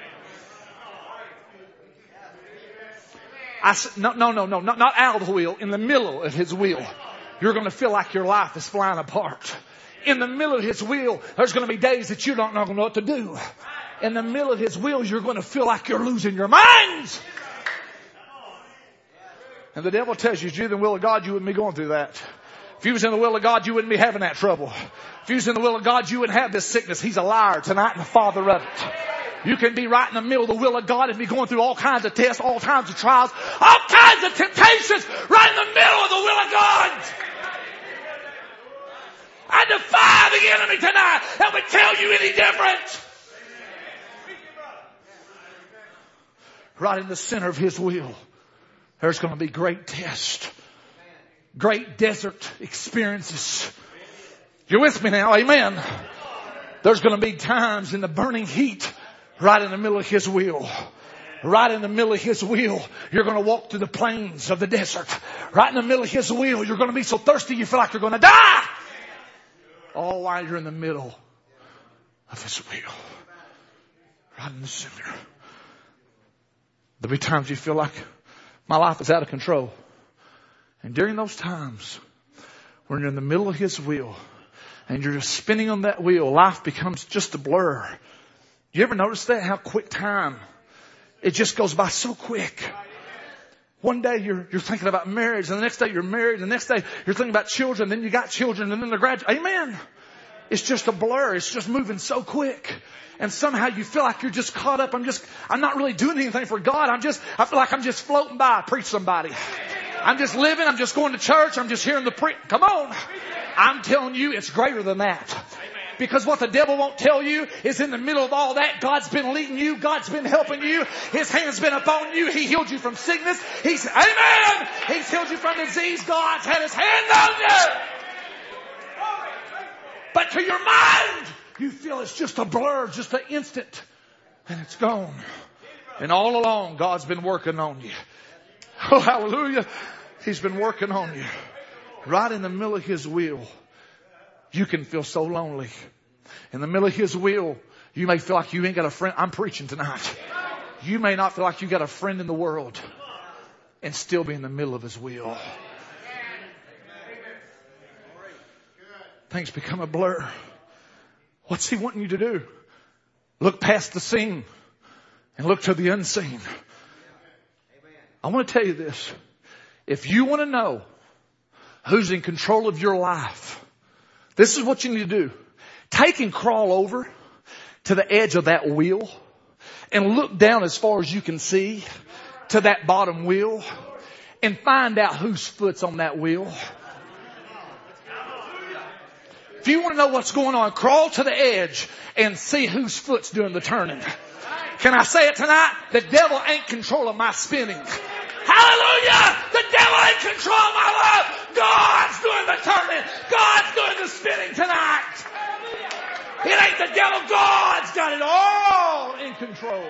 No, not out of the wheel. In the middle of his wheel. You're going to feel like your life is flying apart. In the middle of his wheel, there's going to be days that you're not going to know what to do. In the middle of his wheel, you're going to feel like you're losing your minds. And the devil tells you, if you're in the will of God, you wouldn't be going through that. If you was in the will of God, you wouldn't be having that trouble. If you was in the will of God, you wouldn't have this sickness. He's a liar tonight and the father of it. You can be right in the middle of the will of God and be going through all kinds of tests, all kinds of trials, all kinds of temptations, right in the middle of the will of God. I defy the enemy tonight that would tell you any different. Right in the center of his will, there's going to be great tests, great desert experiences. You're with me now, amen. There's going to be times in the burning heat, right in the middle of his will. Right in the middle of his will, you're going to walk through the plains of the desert. Right in the middle of his will, you're going to be so thirsty you feel like you're going to die. All while you're in the middle of his will. Right in the center. There'll be times you feel like my life is out of control. And during those times, when you're in the middle of his will, and you're just spinning on that wheel, life becomes just a blur. You ever notice that? How quick time. It just goes by so quick. One day you're thinking about marriage, and the next day you're married, and the next day you're thinking about children, then you got children, and then they're graduating. Amen. It's just a blur. It's just moving so quick. And somehow you feel like you're just caught up. I'm not really doing anything for God. I feel like I'm just floating by. Preach somebody. I'm just living. I'm just going to church. I'm just hearing the come on. I'm telling you, it's greater than that. Because what the devil won't tell you is in the middle of all that, God's been leading you. God's been helping you. His hand's been upon you. He healed you from sickness. Amen. He's healed you from disease. God's had his hand on you. But to your mind, you feel it's just a blur, just an instant, and it's gone. And all along, God's been working on you. Oh, hallelujah. He's been working on you. Right in the middle of his will, you can feel so lonely. In the middle of his will, you may feel like you ain't got a friend. I'm preaching tonight. You may not feel like you got a friend in the world and still be in the middle of his will. Things become a blur. What's he wanting you to do? Look past the seen and look to the unseen. I want to tell you this. If you want to know who's in control of your life, this is what you need to do. Take and crawl over to the edge of that wheel and look down as far as you can see to that bottom wheel and find out whose foot's on that wheel. If you want to know what's going on, crawl to the edge and see whose foot's doing the turning. Can I say it tonight? The devil ain't controlling my spinning. Hallelujah! The devil ain't controlling my life. God's doing the turning. God's doing the spinning tonight. It ain't the devil. God's got it all in control.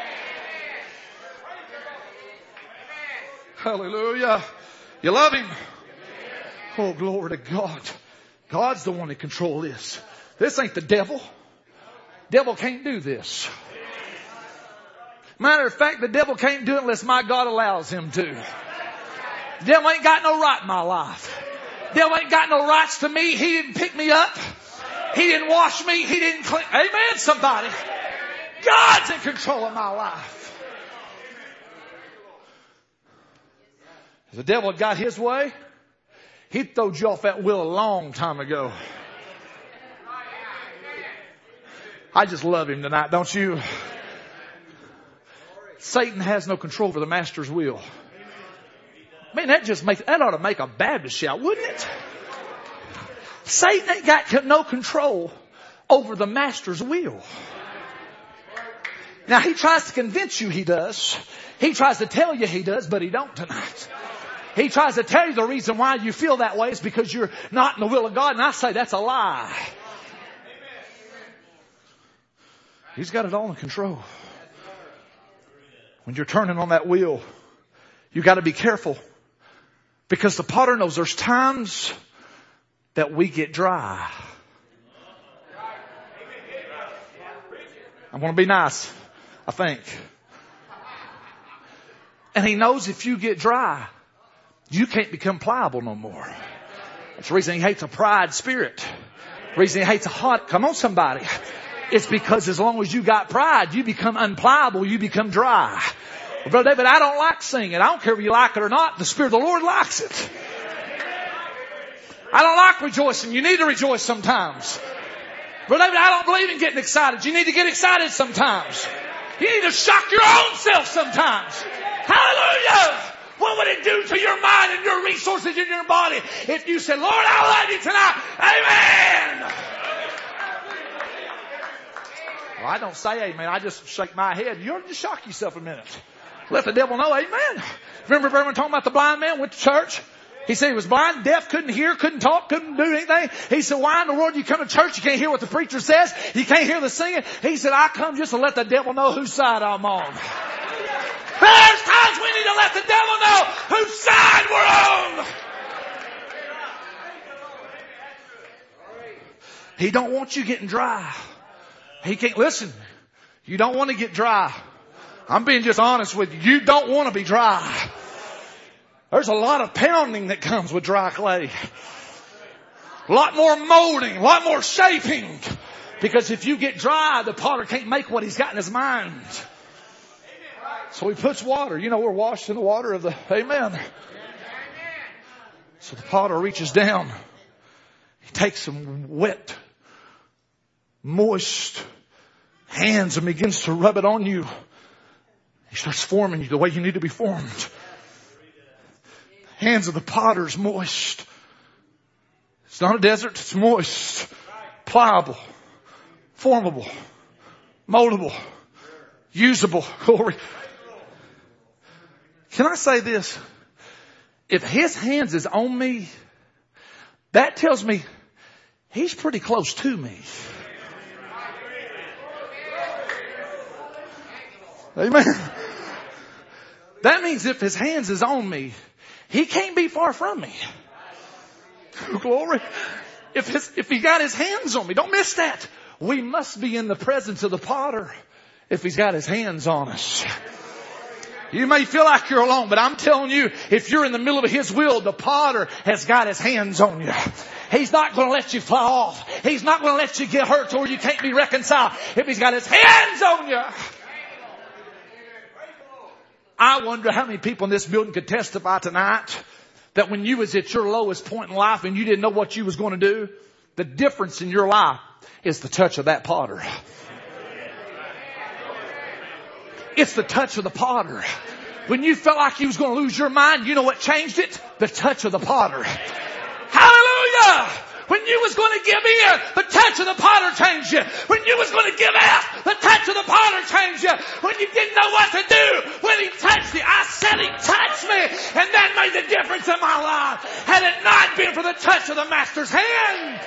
Hallelujah. You love him? Oh, glory to God. God's the one that controls this. This ain't the devil. Devil can't do this. Matter of fact, the devil can't do it unless my God allows him to. The devil ain't got no right in my life. The devil ain't got no rights to me. He didn't pick me up. He didn't wash me. He didn't clean. Amen, somebody. God's in control of my life. If the devil had got his way, he'd throwed you off that wheel a long time ago. I just love him tonight, don't you? Satan has no control over the master's wheel. Man, that ought to make a Baptist shout, wouldn't it? Satan ain't got no control over the master's wheel. Now, he tries to convince you he does. He tries to tell you he does, but he don't tonight. He tries to tell you the reason why you feel that way is because you're not in the will of God, and I say that's a lie. He's got it all in control. When you're turning on that wheel, you got to be careful, because the potter knows there's times that we get dry. I'm going to be nice, I think. And he knows if you get dry, you can't become pliable no more. That's the reason he hates a pride spirit. The reason he hates a hot, come on somebody. It's because as long as you got pride, you become unpliable, you become dry. Well, Brother David, I don't like singing. I don't care if you like it or not. The Spirit of the Lord likes it. I don't like rejoicing. You need to rejoice sometimes. Brother David, I don't believe in getting excited. You need to get excited sometimes. You need to shock your own self sometimes. Hallelujah! What would it do to your mind and your resources in your body if you said, Lord, I love you tonight. Amen! Well, I don't say amen. I just shake my head. You ought to just shock yourself a minute. Let the devil know amen. Remember everyone talking about the blind man went to church? He said he was blind, deaf, couldn't hear, couldn't talk, couldn't do anything. He said, why in the world do you come to church? You can't hear what the preacher says. You can't hear the singing. He said, I come just to let the devil know whose side I'm on. There's times we need to let the devil know whose side we're on. He don't want you getting dry. He can't, listen, you don't want to get dry. I'm being just honest with you. You don't want to be dry. There's a lot of pounding that comes with dry clay. A lot more molding, a lot more shaping. Because if you get dry, the potter can't make what he's got in his mind. So he puts water. You know, we're washed in the water of the, amen. So the potter reaches down. He takes some wet, moist hands and begins to rub it on you. He starts forming you the way you need to be formed. Hands of the potter's moist. It's not a desert, it's moist, pliable, formable, moldable, usable. Glory. Can I say this? If his hands is on me, that tells me he's pretty close to me. Amen. That means if his hands is on me, he can't be far from me. Glory. If he got his hands on me, don't miss that. We must be in the presence of the potter if he's got his hands on us. You may feel like you're alone, but I'm telling you, if you're in the middle of his will, the potter has got his hands on you. He's not going to let you fly off. He's not going to let you get hurt or you can't be reconciled if he's got his hands on you. I wonder how many people in this building could testify tonight that when you was at your lowest point in life and you didn't know what you was going to do, the difference in your life is the touch of that potter. It's the touch of the potter. When you felt like you was going to lose your mind, you know what changed it? The touch of the potter. Hallelujah! When you was going to give in, the touch of the potter changed you. When you was going to give out, the touch of the potter changed you. When you didn't know what to do, when he touched you, I said he touched me, and that made the difference in my life. Had it not been for the touch of the master's hand.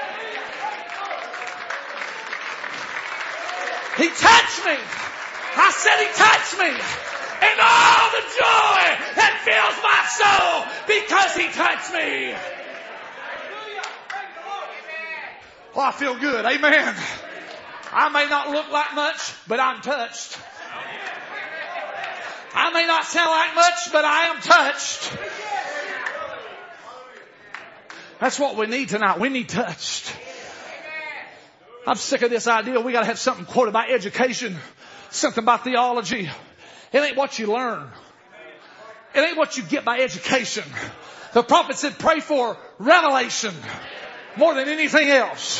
He touched me. I said he touched me. And all the joy that fills my soul because he touched me. Oh, I feel good. Amen. I may not look like much, but I'm touched. I may not sound like much, but I am touched. That's what we need tonight. We need touched. I'm sick of this idea. We got to have something quoted about education, something about theology. It ain't what you learn. It ain't what you get by education. The prophet said, pray for revelation more than anything else.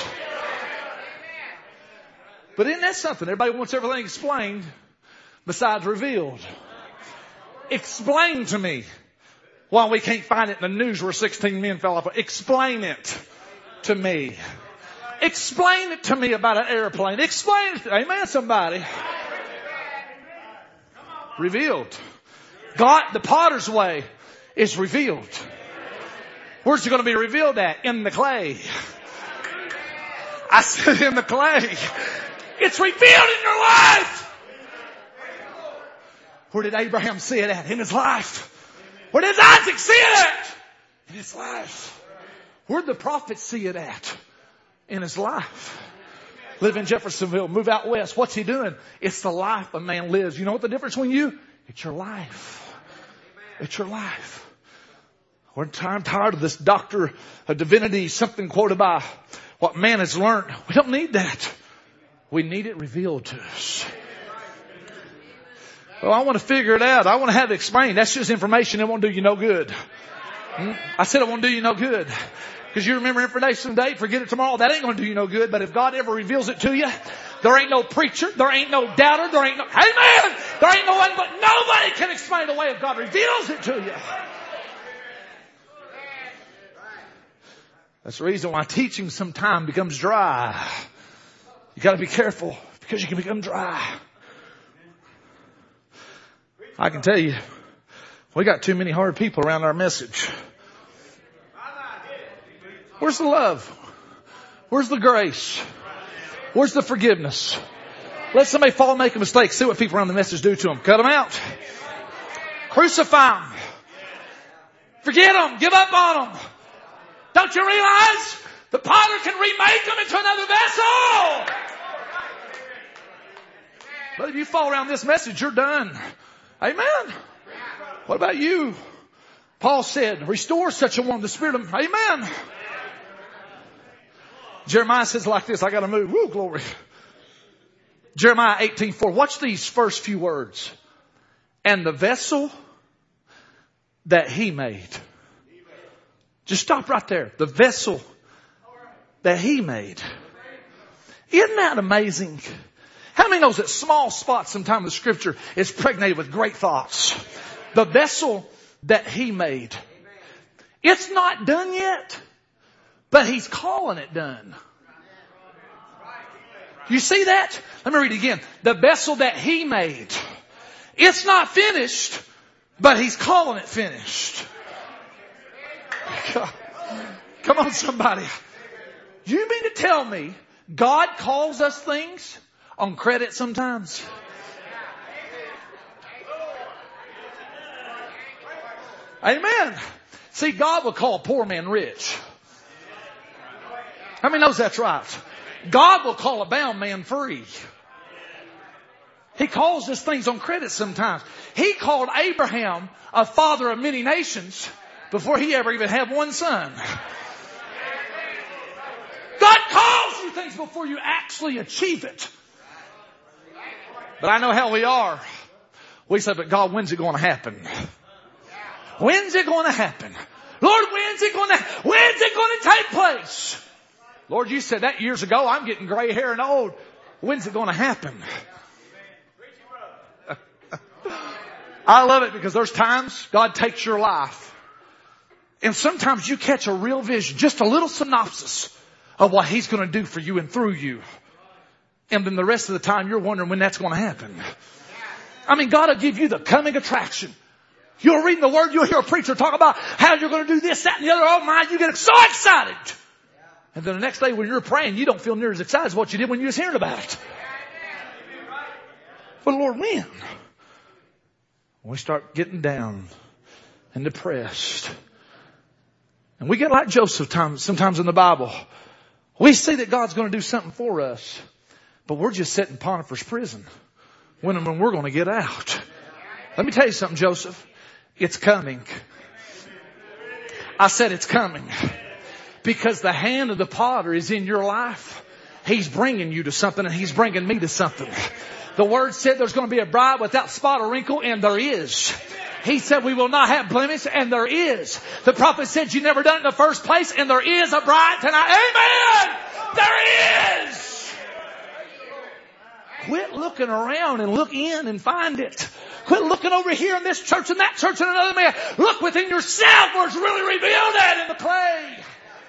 But isn't that something? Everybody wants everything explained besides revealed. Explain to me why we can't find it in the news where 16 men fell off. Explain it to me. Explain it to me about an airplane. Explain it. Amen, somebody. Revealed. God, the potter's way is revealed. Where's it going to be revealed at? In the clay. I said in the clay. It's revealed in your life. Where did Abraham see it at? In his life. Where did Isaac see it at? In his life. Where did the prophet see it at? In his life. Live in Jeffersonville, move out west. What's he doing? It's the life a man lives. You know what the difference between you? It's your life. It's your life. I'm tired of this doctor of divinity, something quoted by what man has learned. We don't need that. We need it revealed to us. Well, I want to figure it out. I want to have it explained. That's just information. It won't do you no good. I said it won't do you no good. Because you remember information today, forget it tomorrow. That ain't going to do you no good. But if God ever reveals it to you, there ain't no preacher, there ain't no doubter, there ain't no, amen! There ain't no one, but nobody can explain the way if God reveals it to you. That's the reason why teaching sometimes becomes dry. You got to be careful because you can become dry. I can tell you, we got too many hard people around our message. Where's the love? Where's the grace? Where's the forgiveness? Let somebody fall and make a mistake. See what people around the message do to them. Cut them out. Crucify them. Forget them. Give up on them. Don't you realize the potter can remake them into another vessel? But if you fall around this message, you're done. Amen. What about you? Paul said, restore such a one, the spirit of, amen. Jeremiah says like this, I got to move. Woo, glory. Jeremiah 18:4. Watch these first few words. And the vessel that he made. Just stop right there. The vessel that he made. Isn't that amazing? How many knows that small spots sometimes in the scripture is pregnated with great thoughts? The vessel that he made. It's not done yet, but he's calling it done. You see that? Let me read it again. The vessel that he made. It's not finished, but he's calling it finished. Come on, somebody. You mean to tell me God calls us things on credit sometimes? Amen. See, God will call a poor man rich. How many knows that's right? God will call a bound man free. He calls us things on credit sometimes. He called Abraham a father of many nations before he ever even had one son. God calls you things before you actually achieve it. But I know how we are. We say, but God, when's it going to happen? When's it going to happen? Lord, when's it going to take place? Lord, you said that years ago. I'm getting gray hair and old. When's it going to happen? I love it because there's times God takes your life and sometimes you catch a real vision, just a little synopsis of what He's going to do for you and through you. And then the rest of the time you're wondering when that's going to happen. I mean, God will give you the coming attraction. You'll read the Word, you'll hear a preacher talk about how you're going to do this, that, and the other. Oh my, you get so excited. And then the next day when you're praying, you don't feel near as excited as what you did when you was hearing about it. But Lord, when we start getting down and depressed, and we get like Joseph sometimes in the Bible, we see that God's going to do something for us. But we're just sitting in Potiphar's prison, when we're going to get out. Let me tell you something, Joseph. It's coming. I said it's coming. Because the hand of the potter is in your life. He's bringing you to something, and He's bringing me to something. The Word said there's going to be a bride without spot or wrinkle, and there is. He said we will not have blemish, and there is. The prophet said you never done it in the first place, and there is a bride tonight. Amen! There is! Quit looking around and look in and find it. Quit looking over here in this church and that church and another man. Look within yourself where it's really revealed at in the clay.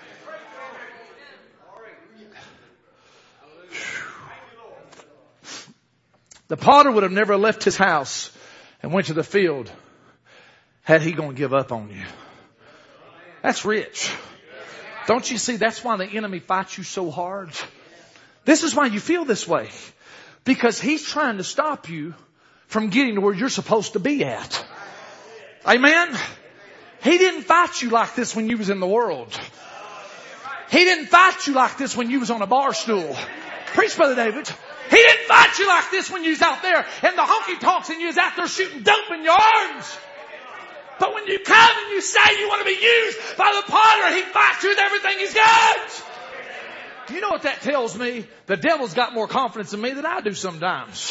The potter would have never left his house and went to the field had he going to give up on you. That's rich. Don't you see? That's why the enemy fights you so hard. This is why you feel this way. Because he's trying to stop you from getting to where you're supposed to be at. Amen? He didn't fight you like this when you was in the world. He didn't fight you like this when you was on a bar stool. Preach, Brother David. He didn't fight you like this when you was out there in the honky-tonks and you was out there shooting dope in yards. But when you come and you say you want to be used by the potter, He fights you with everything He's got. You know what that tells me? The devil's got more confidence in me than I do sometimes.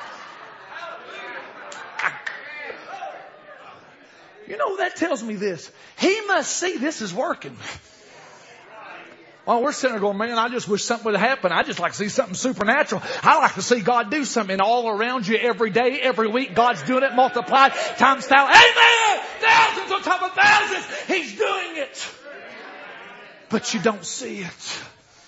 You know, that tells me this. He must see this is working. Well, we're sitting there going, man, I just wish something would happen. I just like to see something supernatural. I like to see God do something all around you every day, every week. God's doing it multiplied times thousands. Amen! Thousands on top of thousands. He's doing it. But you don't see it.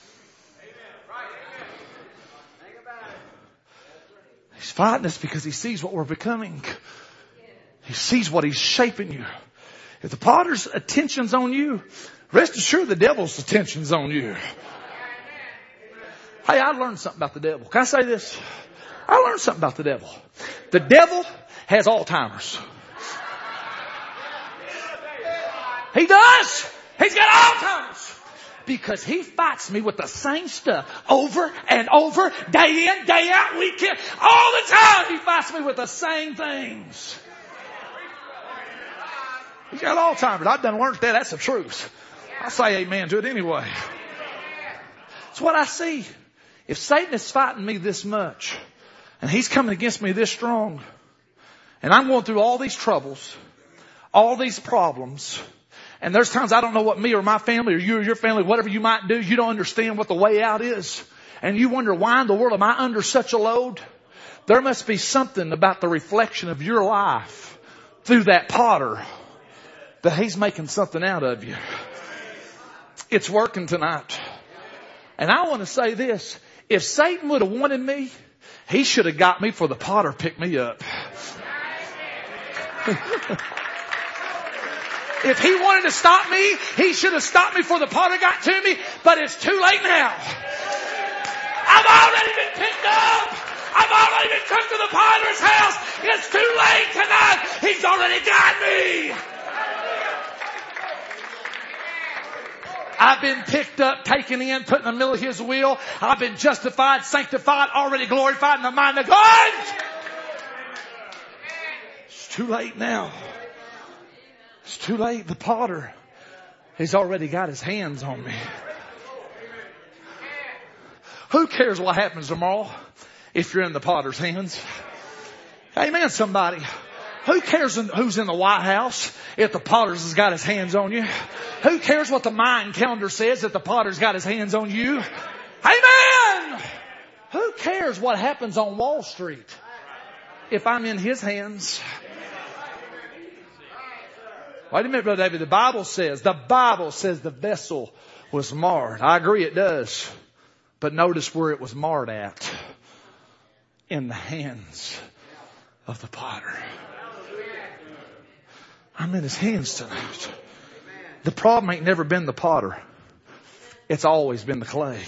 He's fighting us because He sees what we're becoming. He sees what He's shaping you. If the potter's attention's on you, rest assured the devil's attention's on you. Hey, I learned something about the devil. Can I say this? I learned something about the devil. The devil has Alzheimer's. He does. He's got Alzheimer's. Because he fights me with the same stuff over and over, day in, day out, weekend, all the time. He fights me with the same things. He's got Alzheimer's. I've done learned that. That's the truth. I say amen to it anyway. It's what I see. If Satan is fighting me this much, and he's coming against me this strong, and I'm going through all these troubles, all these problems, and there's times I don't know what me or my family or you or your family, whatever you might do, you don't understand what the way out is. And you wonder, why in the world am I under such a load? There must be something about the reflection of your life through that potter that He's making something out of you. It's working tonight. And I want to say this. If Satan would have wanted me, he should have got me for the potter picked me up. If he wanted to stop me, he should have stopped me before the potter got to me. But it's too late now. I've already been picked up. I've already been took to the potter's house. It's too late tonight. He's already got me. I've been picked up, taken in, put in the middle of His will. I've been justified, sanctified, already glorified in the mind of God. It's too late now. It's too late. The potter, he's already got his hands on me. Who cares what happens tomorrow if you're in the potter's hands? Amen, somebody. Who cares who's in the White House if the potter's has got his hands on you? Who cares what the Mayan calendar says if the potter's got his hands on you? Amen! Who cares what happens on Wall Street if I'm in His hands? Wait a minute, Brother David. The Bible says the vessel was marred. I agree it does. But notice where it was marred at. In the hands of the potter. I'm in His hands tonight. The problem ain't never been the potter. It's always been the clay.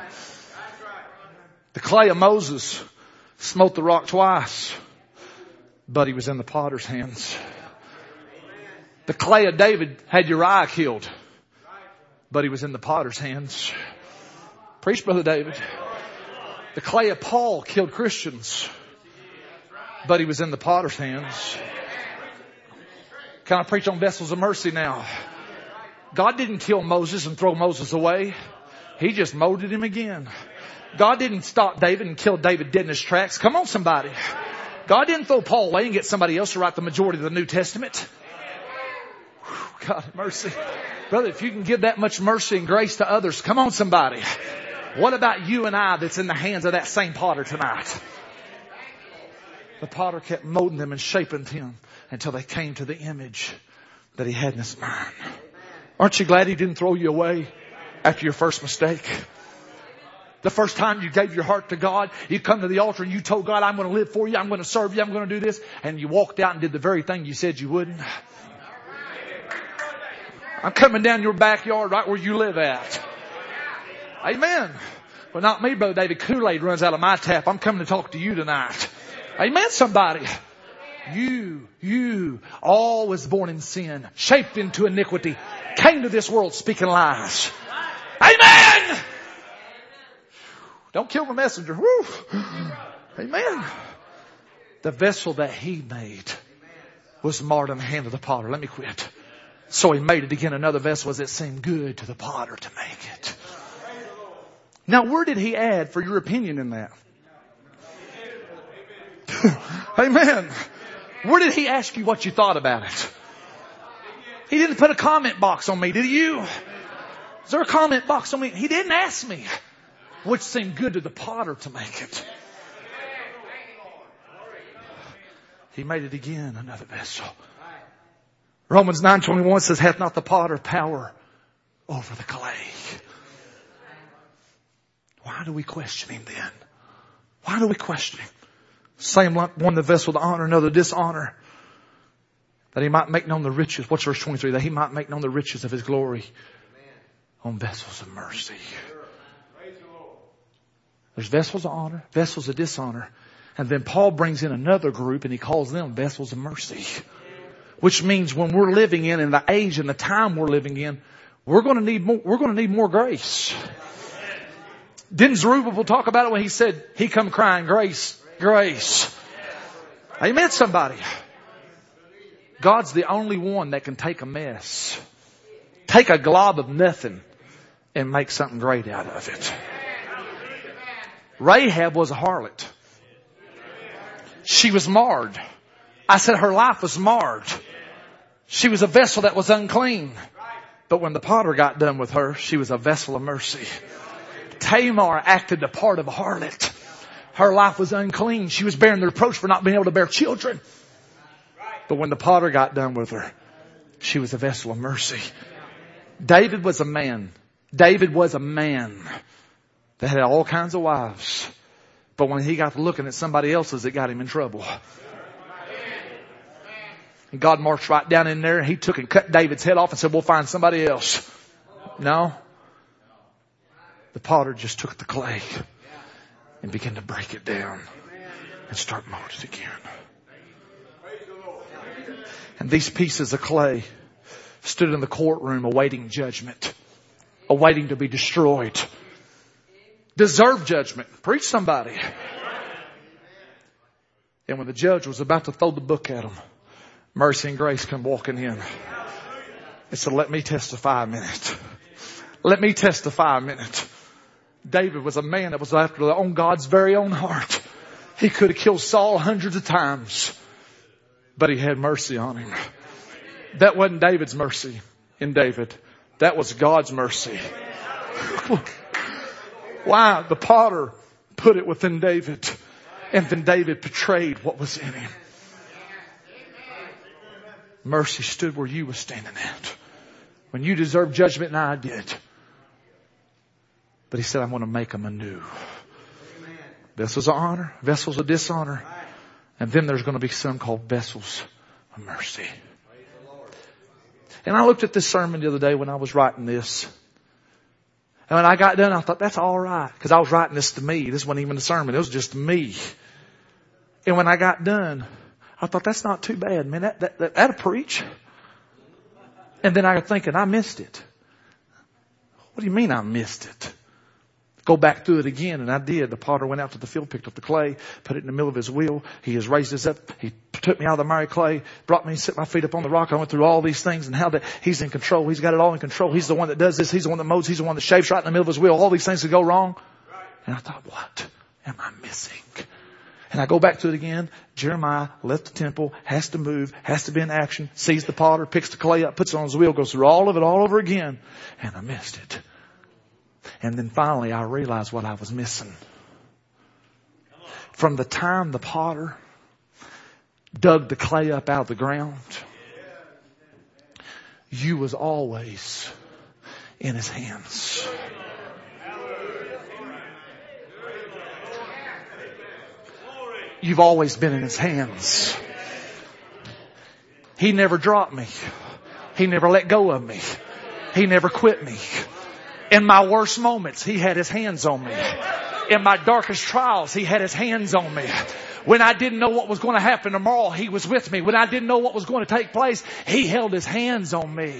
The clay of Moses smote the rock twice, but he was in the potter's hands. The clay of David had Uriah killed, but he was in the potter's hands. Preach, Brother David. The clay of Paul killed Christians, but he was in the potter's hands. Can I preach on vessels of mercy now? God didn't kill Moses and throw Moses away. He just molded him again. God didn't stop David and kill David dead in his tracks. Come on, somebody. God didn't throw Paul away and get somebody else to write the majority of the New Testament. Whew, God, mercy. Brother, if you can give that much mercy and grace to others, come on, somebody. What about you and I that's in the hands of that same potter tonight? The potter kept molding them and shaping them until they came to the image that he had in his mind. Aren't you glad he didn't throw you away after your first mistake? The first time you gave your heart to God, you come to the altar and you told God, I'm going to live for you, I'm going to serve you, I'm going to do this. And you walked out and did the very thing you said you wouldn't. I'm coming down your backyard right where you live at. Amen. But not me, Brother David. Kool-Aid runs out of my tap. I'm coming to talk to you tonight. Amen, somebody. You, all was born in sin, shaped into iniquity, came to this world speaking lies. Amen. Don't kill the messenger. Woo. Amen. The vessel that he made was marred in the hand of the potter. Let me quit. So he made it again another vessel as it seemed good to the potter to make it. Now, where did he add for your opinion in that? Amen. Where did he ask you what you thought about it? He didn't put a comment box on me, did you? Is there a comment box on me? He didn't ask me which seemed good to the potter to make it. He made it again another vessel. Romans 9:21 says, hath not the potter power over the clay? Why do we question him then? Why do we question him? Same one the vessel to honor, another dishonor. That he might make known the riches. What's verse 23? That he might make known the riches of his glory on vessels of mercy. There's vessels of honor, vessels of dishonor. And then Paul brings in another group and he calls them vessels of mercy. Which means when we're living in the age and the time we're living in, we're going to need more grace. Didn't Zerubbabel talk about it when he said, he come crying, grace, grace. Amen, somebody. God's the only one that can take a mess, take a glob of nothing and make something great out of it. Rahab was a harlot. She was marred. I said her life was marred. She was a vessel that was unclean. But when the potter got done with her, she was a vessel of mercy. Tamar acted the part of a harlot. Her life was unclean. She was bearing the reproach for not being able to bear children. But when the potter got done with her, she was a vessel of mercy. David was a man. David was a man that had all kinds of wives. But when he got to looking at somebody else's, it got him in trouble. And God marched right down in there and he took and cut David's head off and said, we'll find somebody else. No. The potter just took the clay and began to break it down and start molding it again. And these pieces of clay stood in the courtroom awaiting judgment, awaiting to be destroyed. Deserved judgment. Preach somebody. And when the judge was about to throw the book at him, mercy and grace come walking in. He said, let me testify a minute. Let me testify a minute. David was a man that was after God's very own heart. He could have killed Saul hundreds of times, but he had mercy on him. That wasn't David's mercy in David. That was God's mercy. Why? The potter put it within David, and then David betrayed what was in him. Mercy stood where you were standing at. When you deserved judgment, and I did. But he said, I'm going to make them anew. Vessels of honor, vessels of dishonor. And then there's going to be some called vessels of mercy. And I looked at this sermon the other day when I was writing this. And when I got done, I thought, that's all right. Because I was writing this to me. This wasn't even a sermon. It was just me. And when I got done, I thought, that's not too bad, man. That'll preach. And then I got thinking, I missed it. What do you mean I missed it? Go back through it again. And I did. The potter went out to the field, picked up the clay, put it in the middle of his wheel. He has raised us up. He took me out of the miry clay, brought me and set my feet up on the rock. I went through all these things and how that He's in control. He's got it all in control. He's the one that does this. He's the one that mows. He's the one that shapes right in the middle of his wheel. All these things could go wrong. And I thought, what am I missing? And I go back to it again. Jeremiah left the temple, has to move, has to be in action, sees the potter, picks the clay up, puts it on his wheel, goes through all of it all over again. And I missed it. And then finally I realized what I was missing. From the time the potter dug the clay up out of the ground, you was always in His hands. You've always been in His hands. He never dropped me. He never let go of me. He never quit me. In my worst moments, He had His hands on me. In my darkest trials, He had His hands on me. When I didn't know what was going to happen tomorrow, He was with me. When I didn't know what was going to take place, He held His hands on me.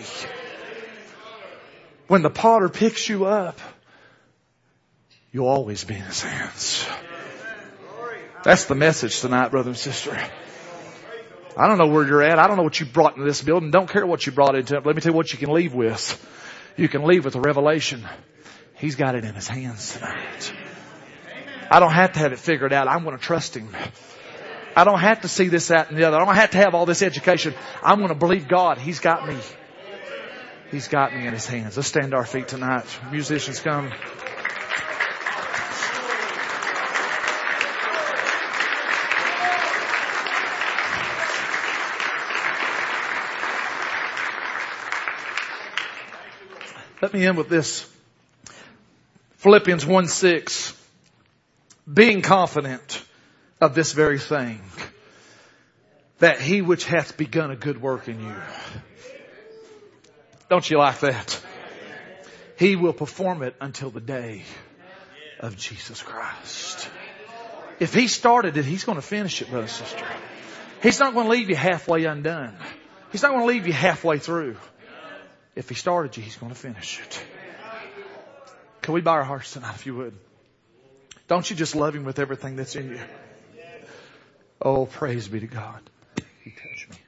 When the potter picks you up, you'll always be in His hands. That's the message tonight, brother and sister. I don't know where you're at. I don't know what you brought into this building. Don't care what you brought into it. Let me tell you what you can leave with. You can leave with a revelation. He's got it in His hands tonight. I don't have to have it figured out. I'm going to trust Him. I don't have to see this, that, and the other. I don't have to have all this education. I'm going to believe God. He's got me. He's got me in His hands. Let's stand to our feet tonight. Musicians, come. Let me end with this. Philippians 1:6. Being confident of this very thing, that He which hath begun a good work in you. Don't you like that? He will perform it until the day of Jesus Christ. If He started it, He's going to finish it, brother and sister. He's not going to leave you halfway undone. He's not going to leave you halfway through. If He started you, He's going to finish it. Can we bow our hearts tonight, if you would? Don't you just love Him with everything that's in you? Oh, praise be to God. He touched me.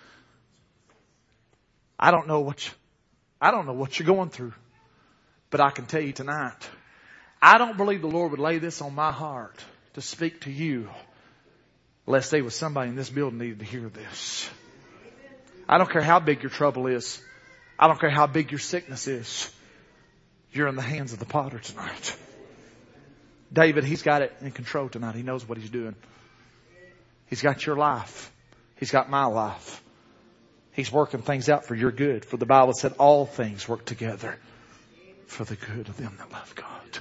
I don't know what you're going through, but I can tell you tonight, I don't believe the Lord would lay this on my heart to speak to you unless there was somebody in this building needed to hear this. I don't care how big your trouble is. I don't care how big your sickness is. You're in the hands of the potter tonight. David, He's got it in control tonight. He knows what He's doing. He's got your life. He's got my life. He's working things out for your good. For the Bible said all things work together for the good of them that love God.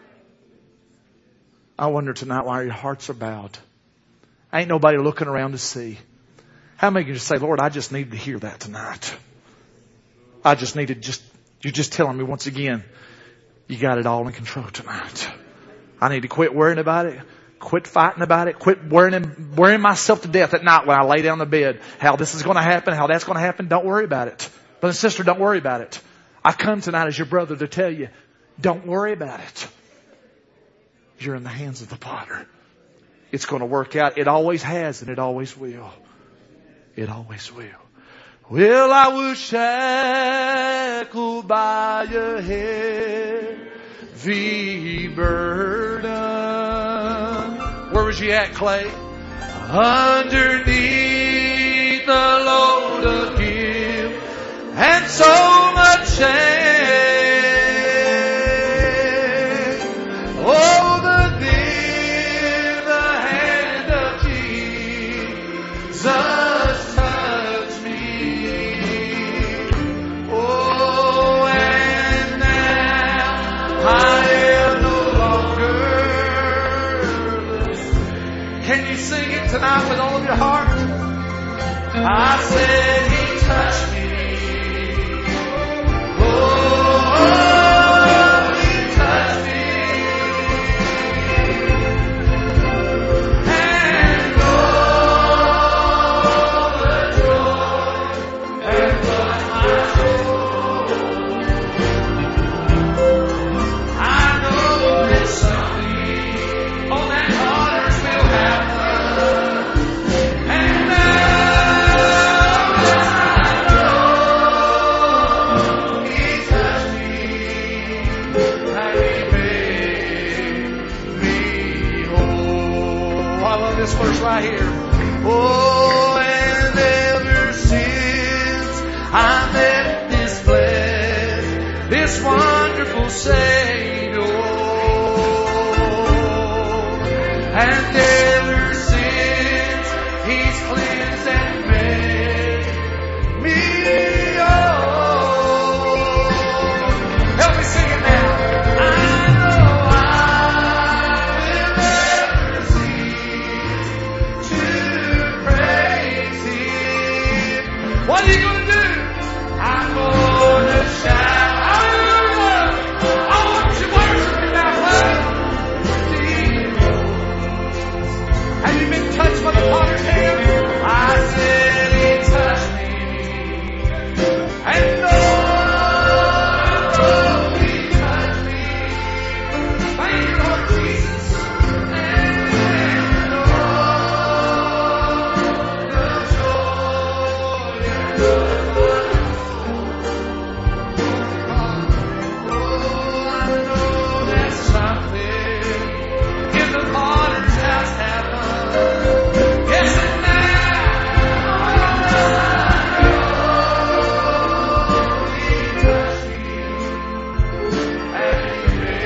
I wonder tonight why your hearts are bowed. Ain't nobody looking around to see. How many of you just say, Lord, I just need to hear that tonight. I just need to you're just telling me once again, you got it all in control tonight. I need to quit worrying about it. Quit fighting about it. Quit worrying myself to death at night when I lay down in the bed. How this is going to happen, how that's going to happen. Don't worry about it. Brother and sister, don't worry about it. I come tonight as your brother to tell you, don't worry about it. You're in the hands of the potter. It's going to work out. It always has and it always will. It always will. Well, I was shackled by a heavy burden. Where was you at, Clay? Underneath the load of guilt and so much shame. Oh, but then the hand of Jesus tonight with all of your heart. I said He touched me. Oh, He touched me. And all the joy and flood my soul. I know I love this verse right here. Oh, and ever since I met this blessed, this wonderful Savior, and ever since He's cleansed and made me whole. Help me sing it now. I know I will never cease to praise Him. What are you going to do? I'm going to shout. Hallelujah! I want you to worship Him now, brother. Have you been touched by the Potter's hand? I said He touched me. And Lord, He touched me. Thank you, Lord Jesus. And Lord, the joy and the oh, I know that something in the Potter's house happened. Yes, and now He touched me and He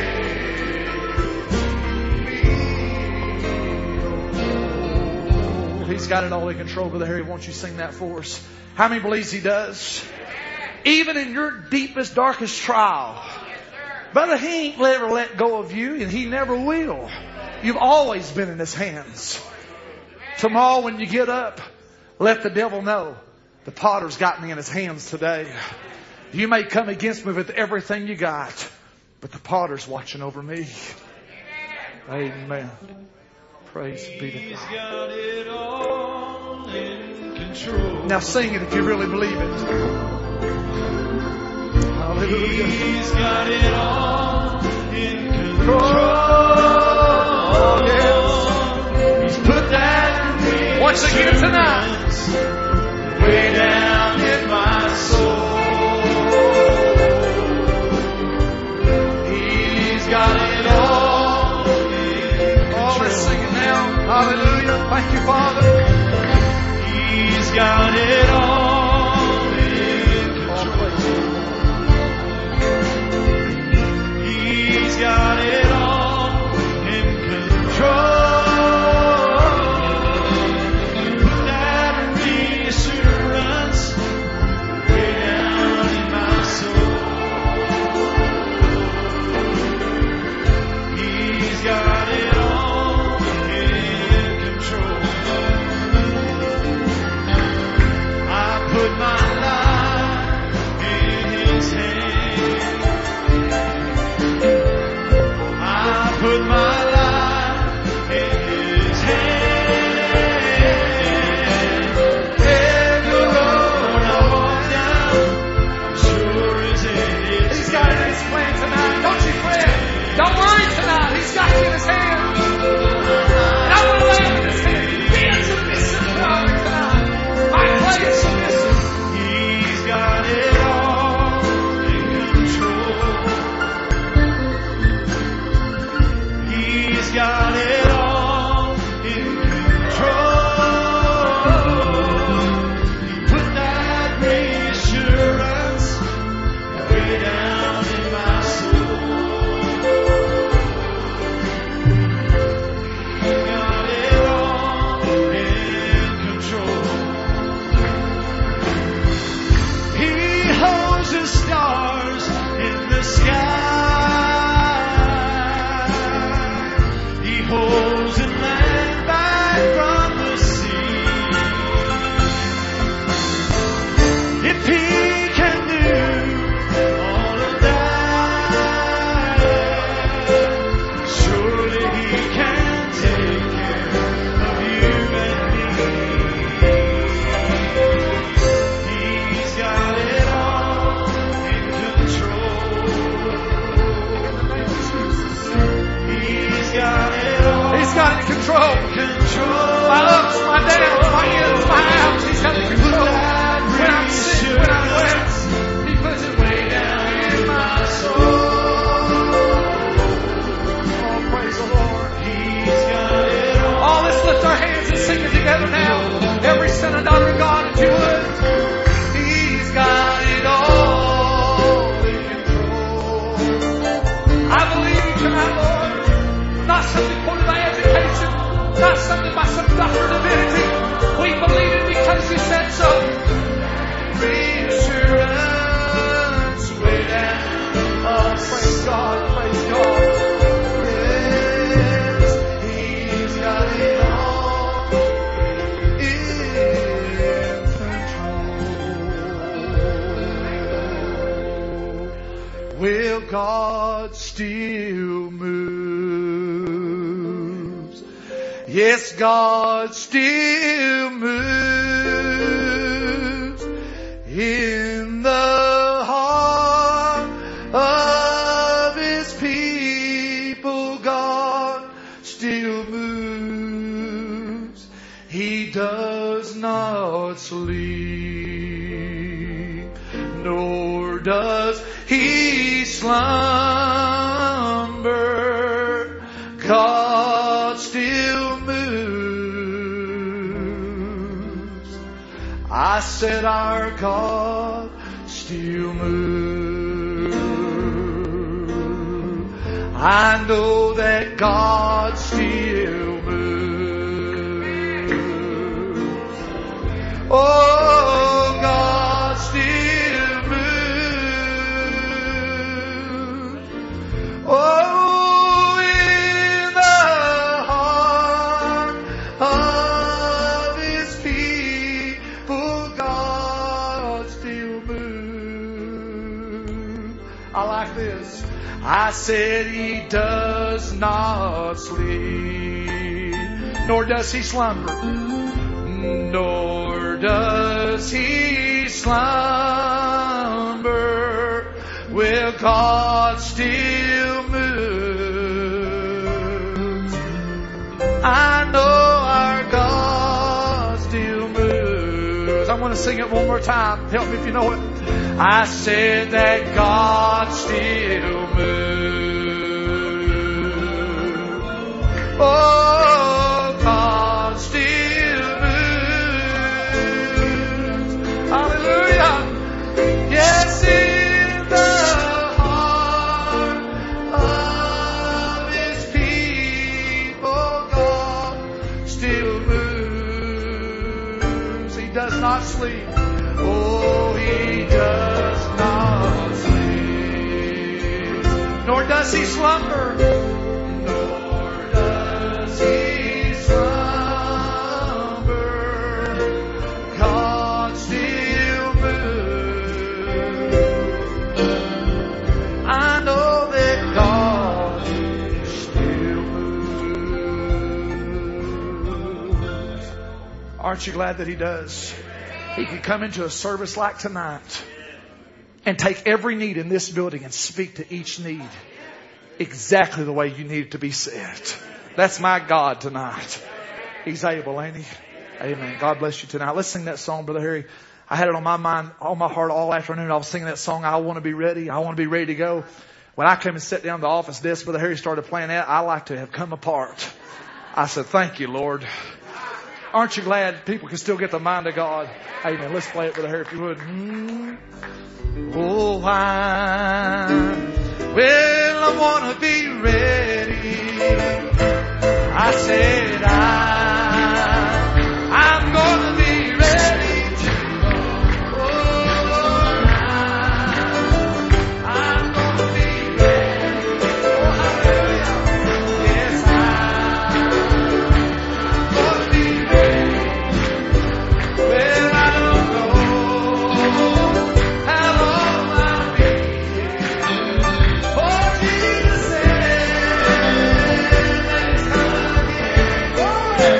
made me. He's got it all in control, Brother Harry. Won't you sing that for us? How many believes He does? Even in your deepest, darkest trial. Brother, He ain't ever let go of you, and He never will. You've always been in His hands. Tomorrow when you get up, let the devil know the Potter's got me in His hands today. You may come against me with everything you got, but the Potter's watching over me. Amen. Praise be to God. Got it all in control. Now sing it if you really believe it. Hallelujah. He's got it all in control. Yes. He's put that in me. Once again tonight. Way down in my soul. He's got it all in control. Oh, let's sing it now. Hallelujah. Thank you, Father. He's got it all in control. He's got it all in control. Put that reassurance way down in my soul. He's got it all in control. I our hands and sing it together now. Every son and daughter of God, if you would. He's got it all in control. I believe you tonight, Lord. Not something quoted by education, not something by some doctor of divinity. We believe it because you said so. Reassurance way down. Oh, praise God, praise God. Yes, He's got it all in control. Will God still moves? Yes, God still moves in the heart of His people. God still moves. He does not sleep, nor does He slumber. God still moves. I said our God still moves. I know that God still moves. Oh, God still moves. Oh, in the heart of His people, God still moves. I like this. I said He does not sleep, nor does He slumber, nor does He slumber. Will God still move? I know our God still moves. I'm going to sing it one more time. Help me if you know it. I said that God still moves. Oh, God still moves. Hallelujah. Yes, in the heart of His people, God still moves. He does not sleep. Oh, He does not sleep, nor does He slumber, nor does He slumber. God still moves. I know that God still moves. Aren't you glad that He does? He could come into a service like tonight and take every need in this building and speak to each need exactly the way you need it to be said. That's my God tonight. He's able, ain't He? Amen. God bless you tonight. Let's sing that song, Brother Harry. I had it on my mind, on my heart all afternoon. I was singing that song, I want to be ready. I want to be ready to go. When I came and sat down at the office desk, Brother Harry started playing that. I like to have come apart. I said, thank you, Lord. Aren't you glad people can still get the mind of God? Amen. Let's play it, Brother Harry, if you would. Oh, well, I want to be ready. I said I'm going to be ready to go. Oh, I'm going to be ready. Oh, hallelujah. Yes, I'm going to be ready. Well, I don't know how long I'll be here. For Jesus said that He's coming again. Oh,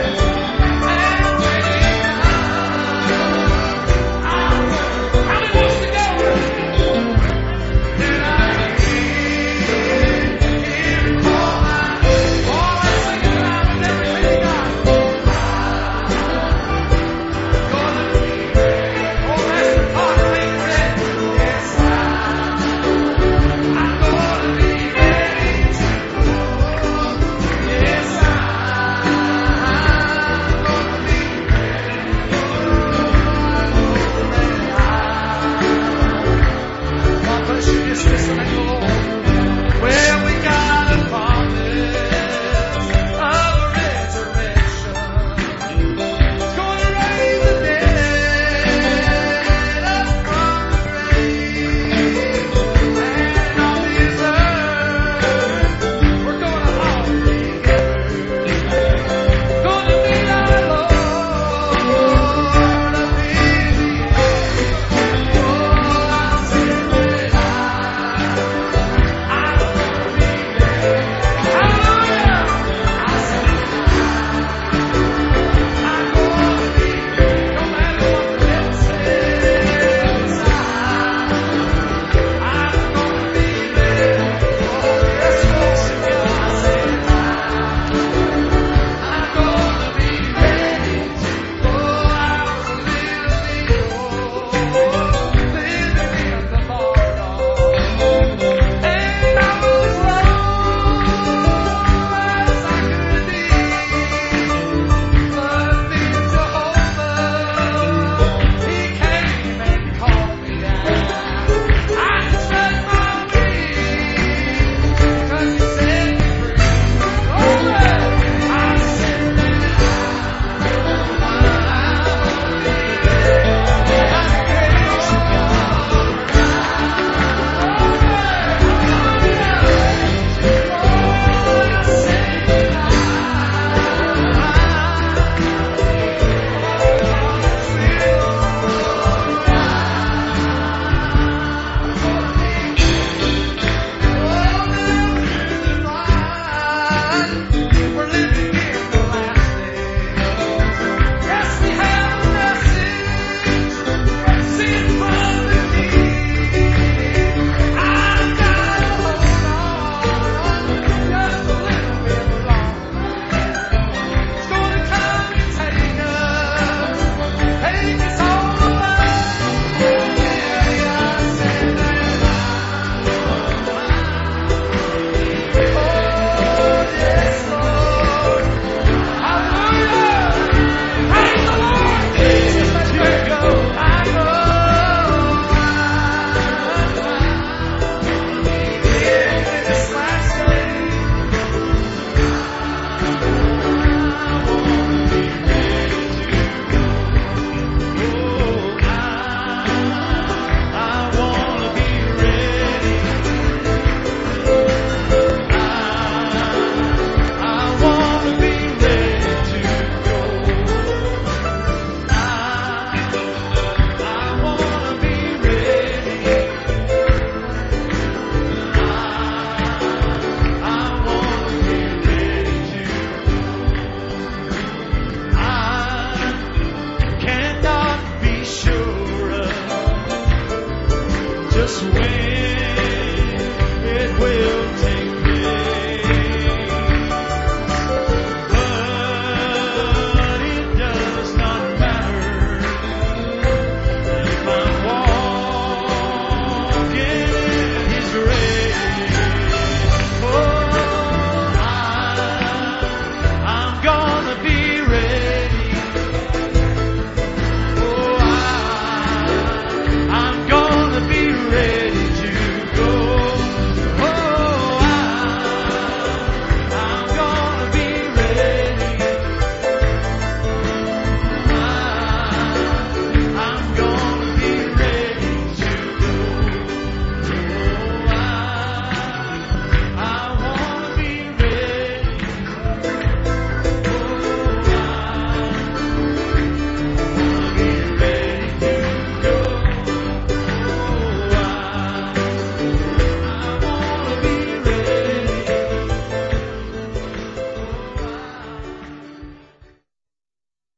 this way.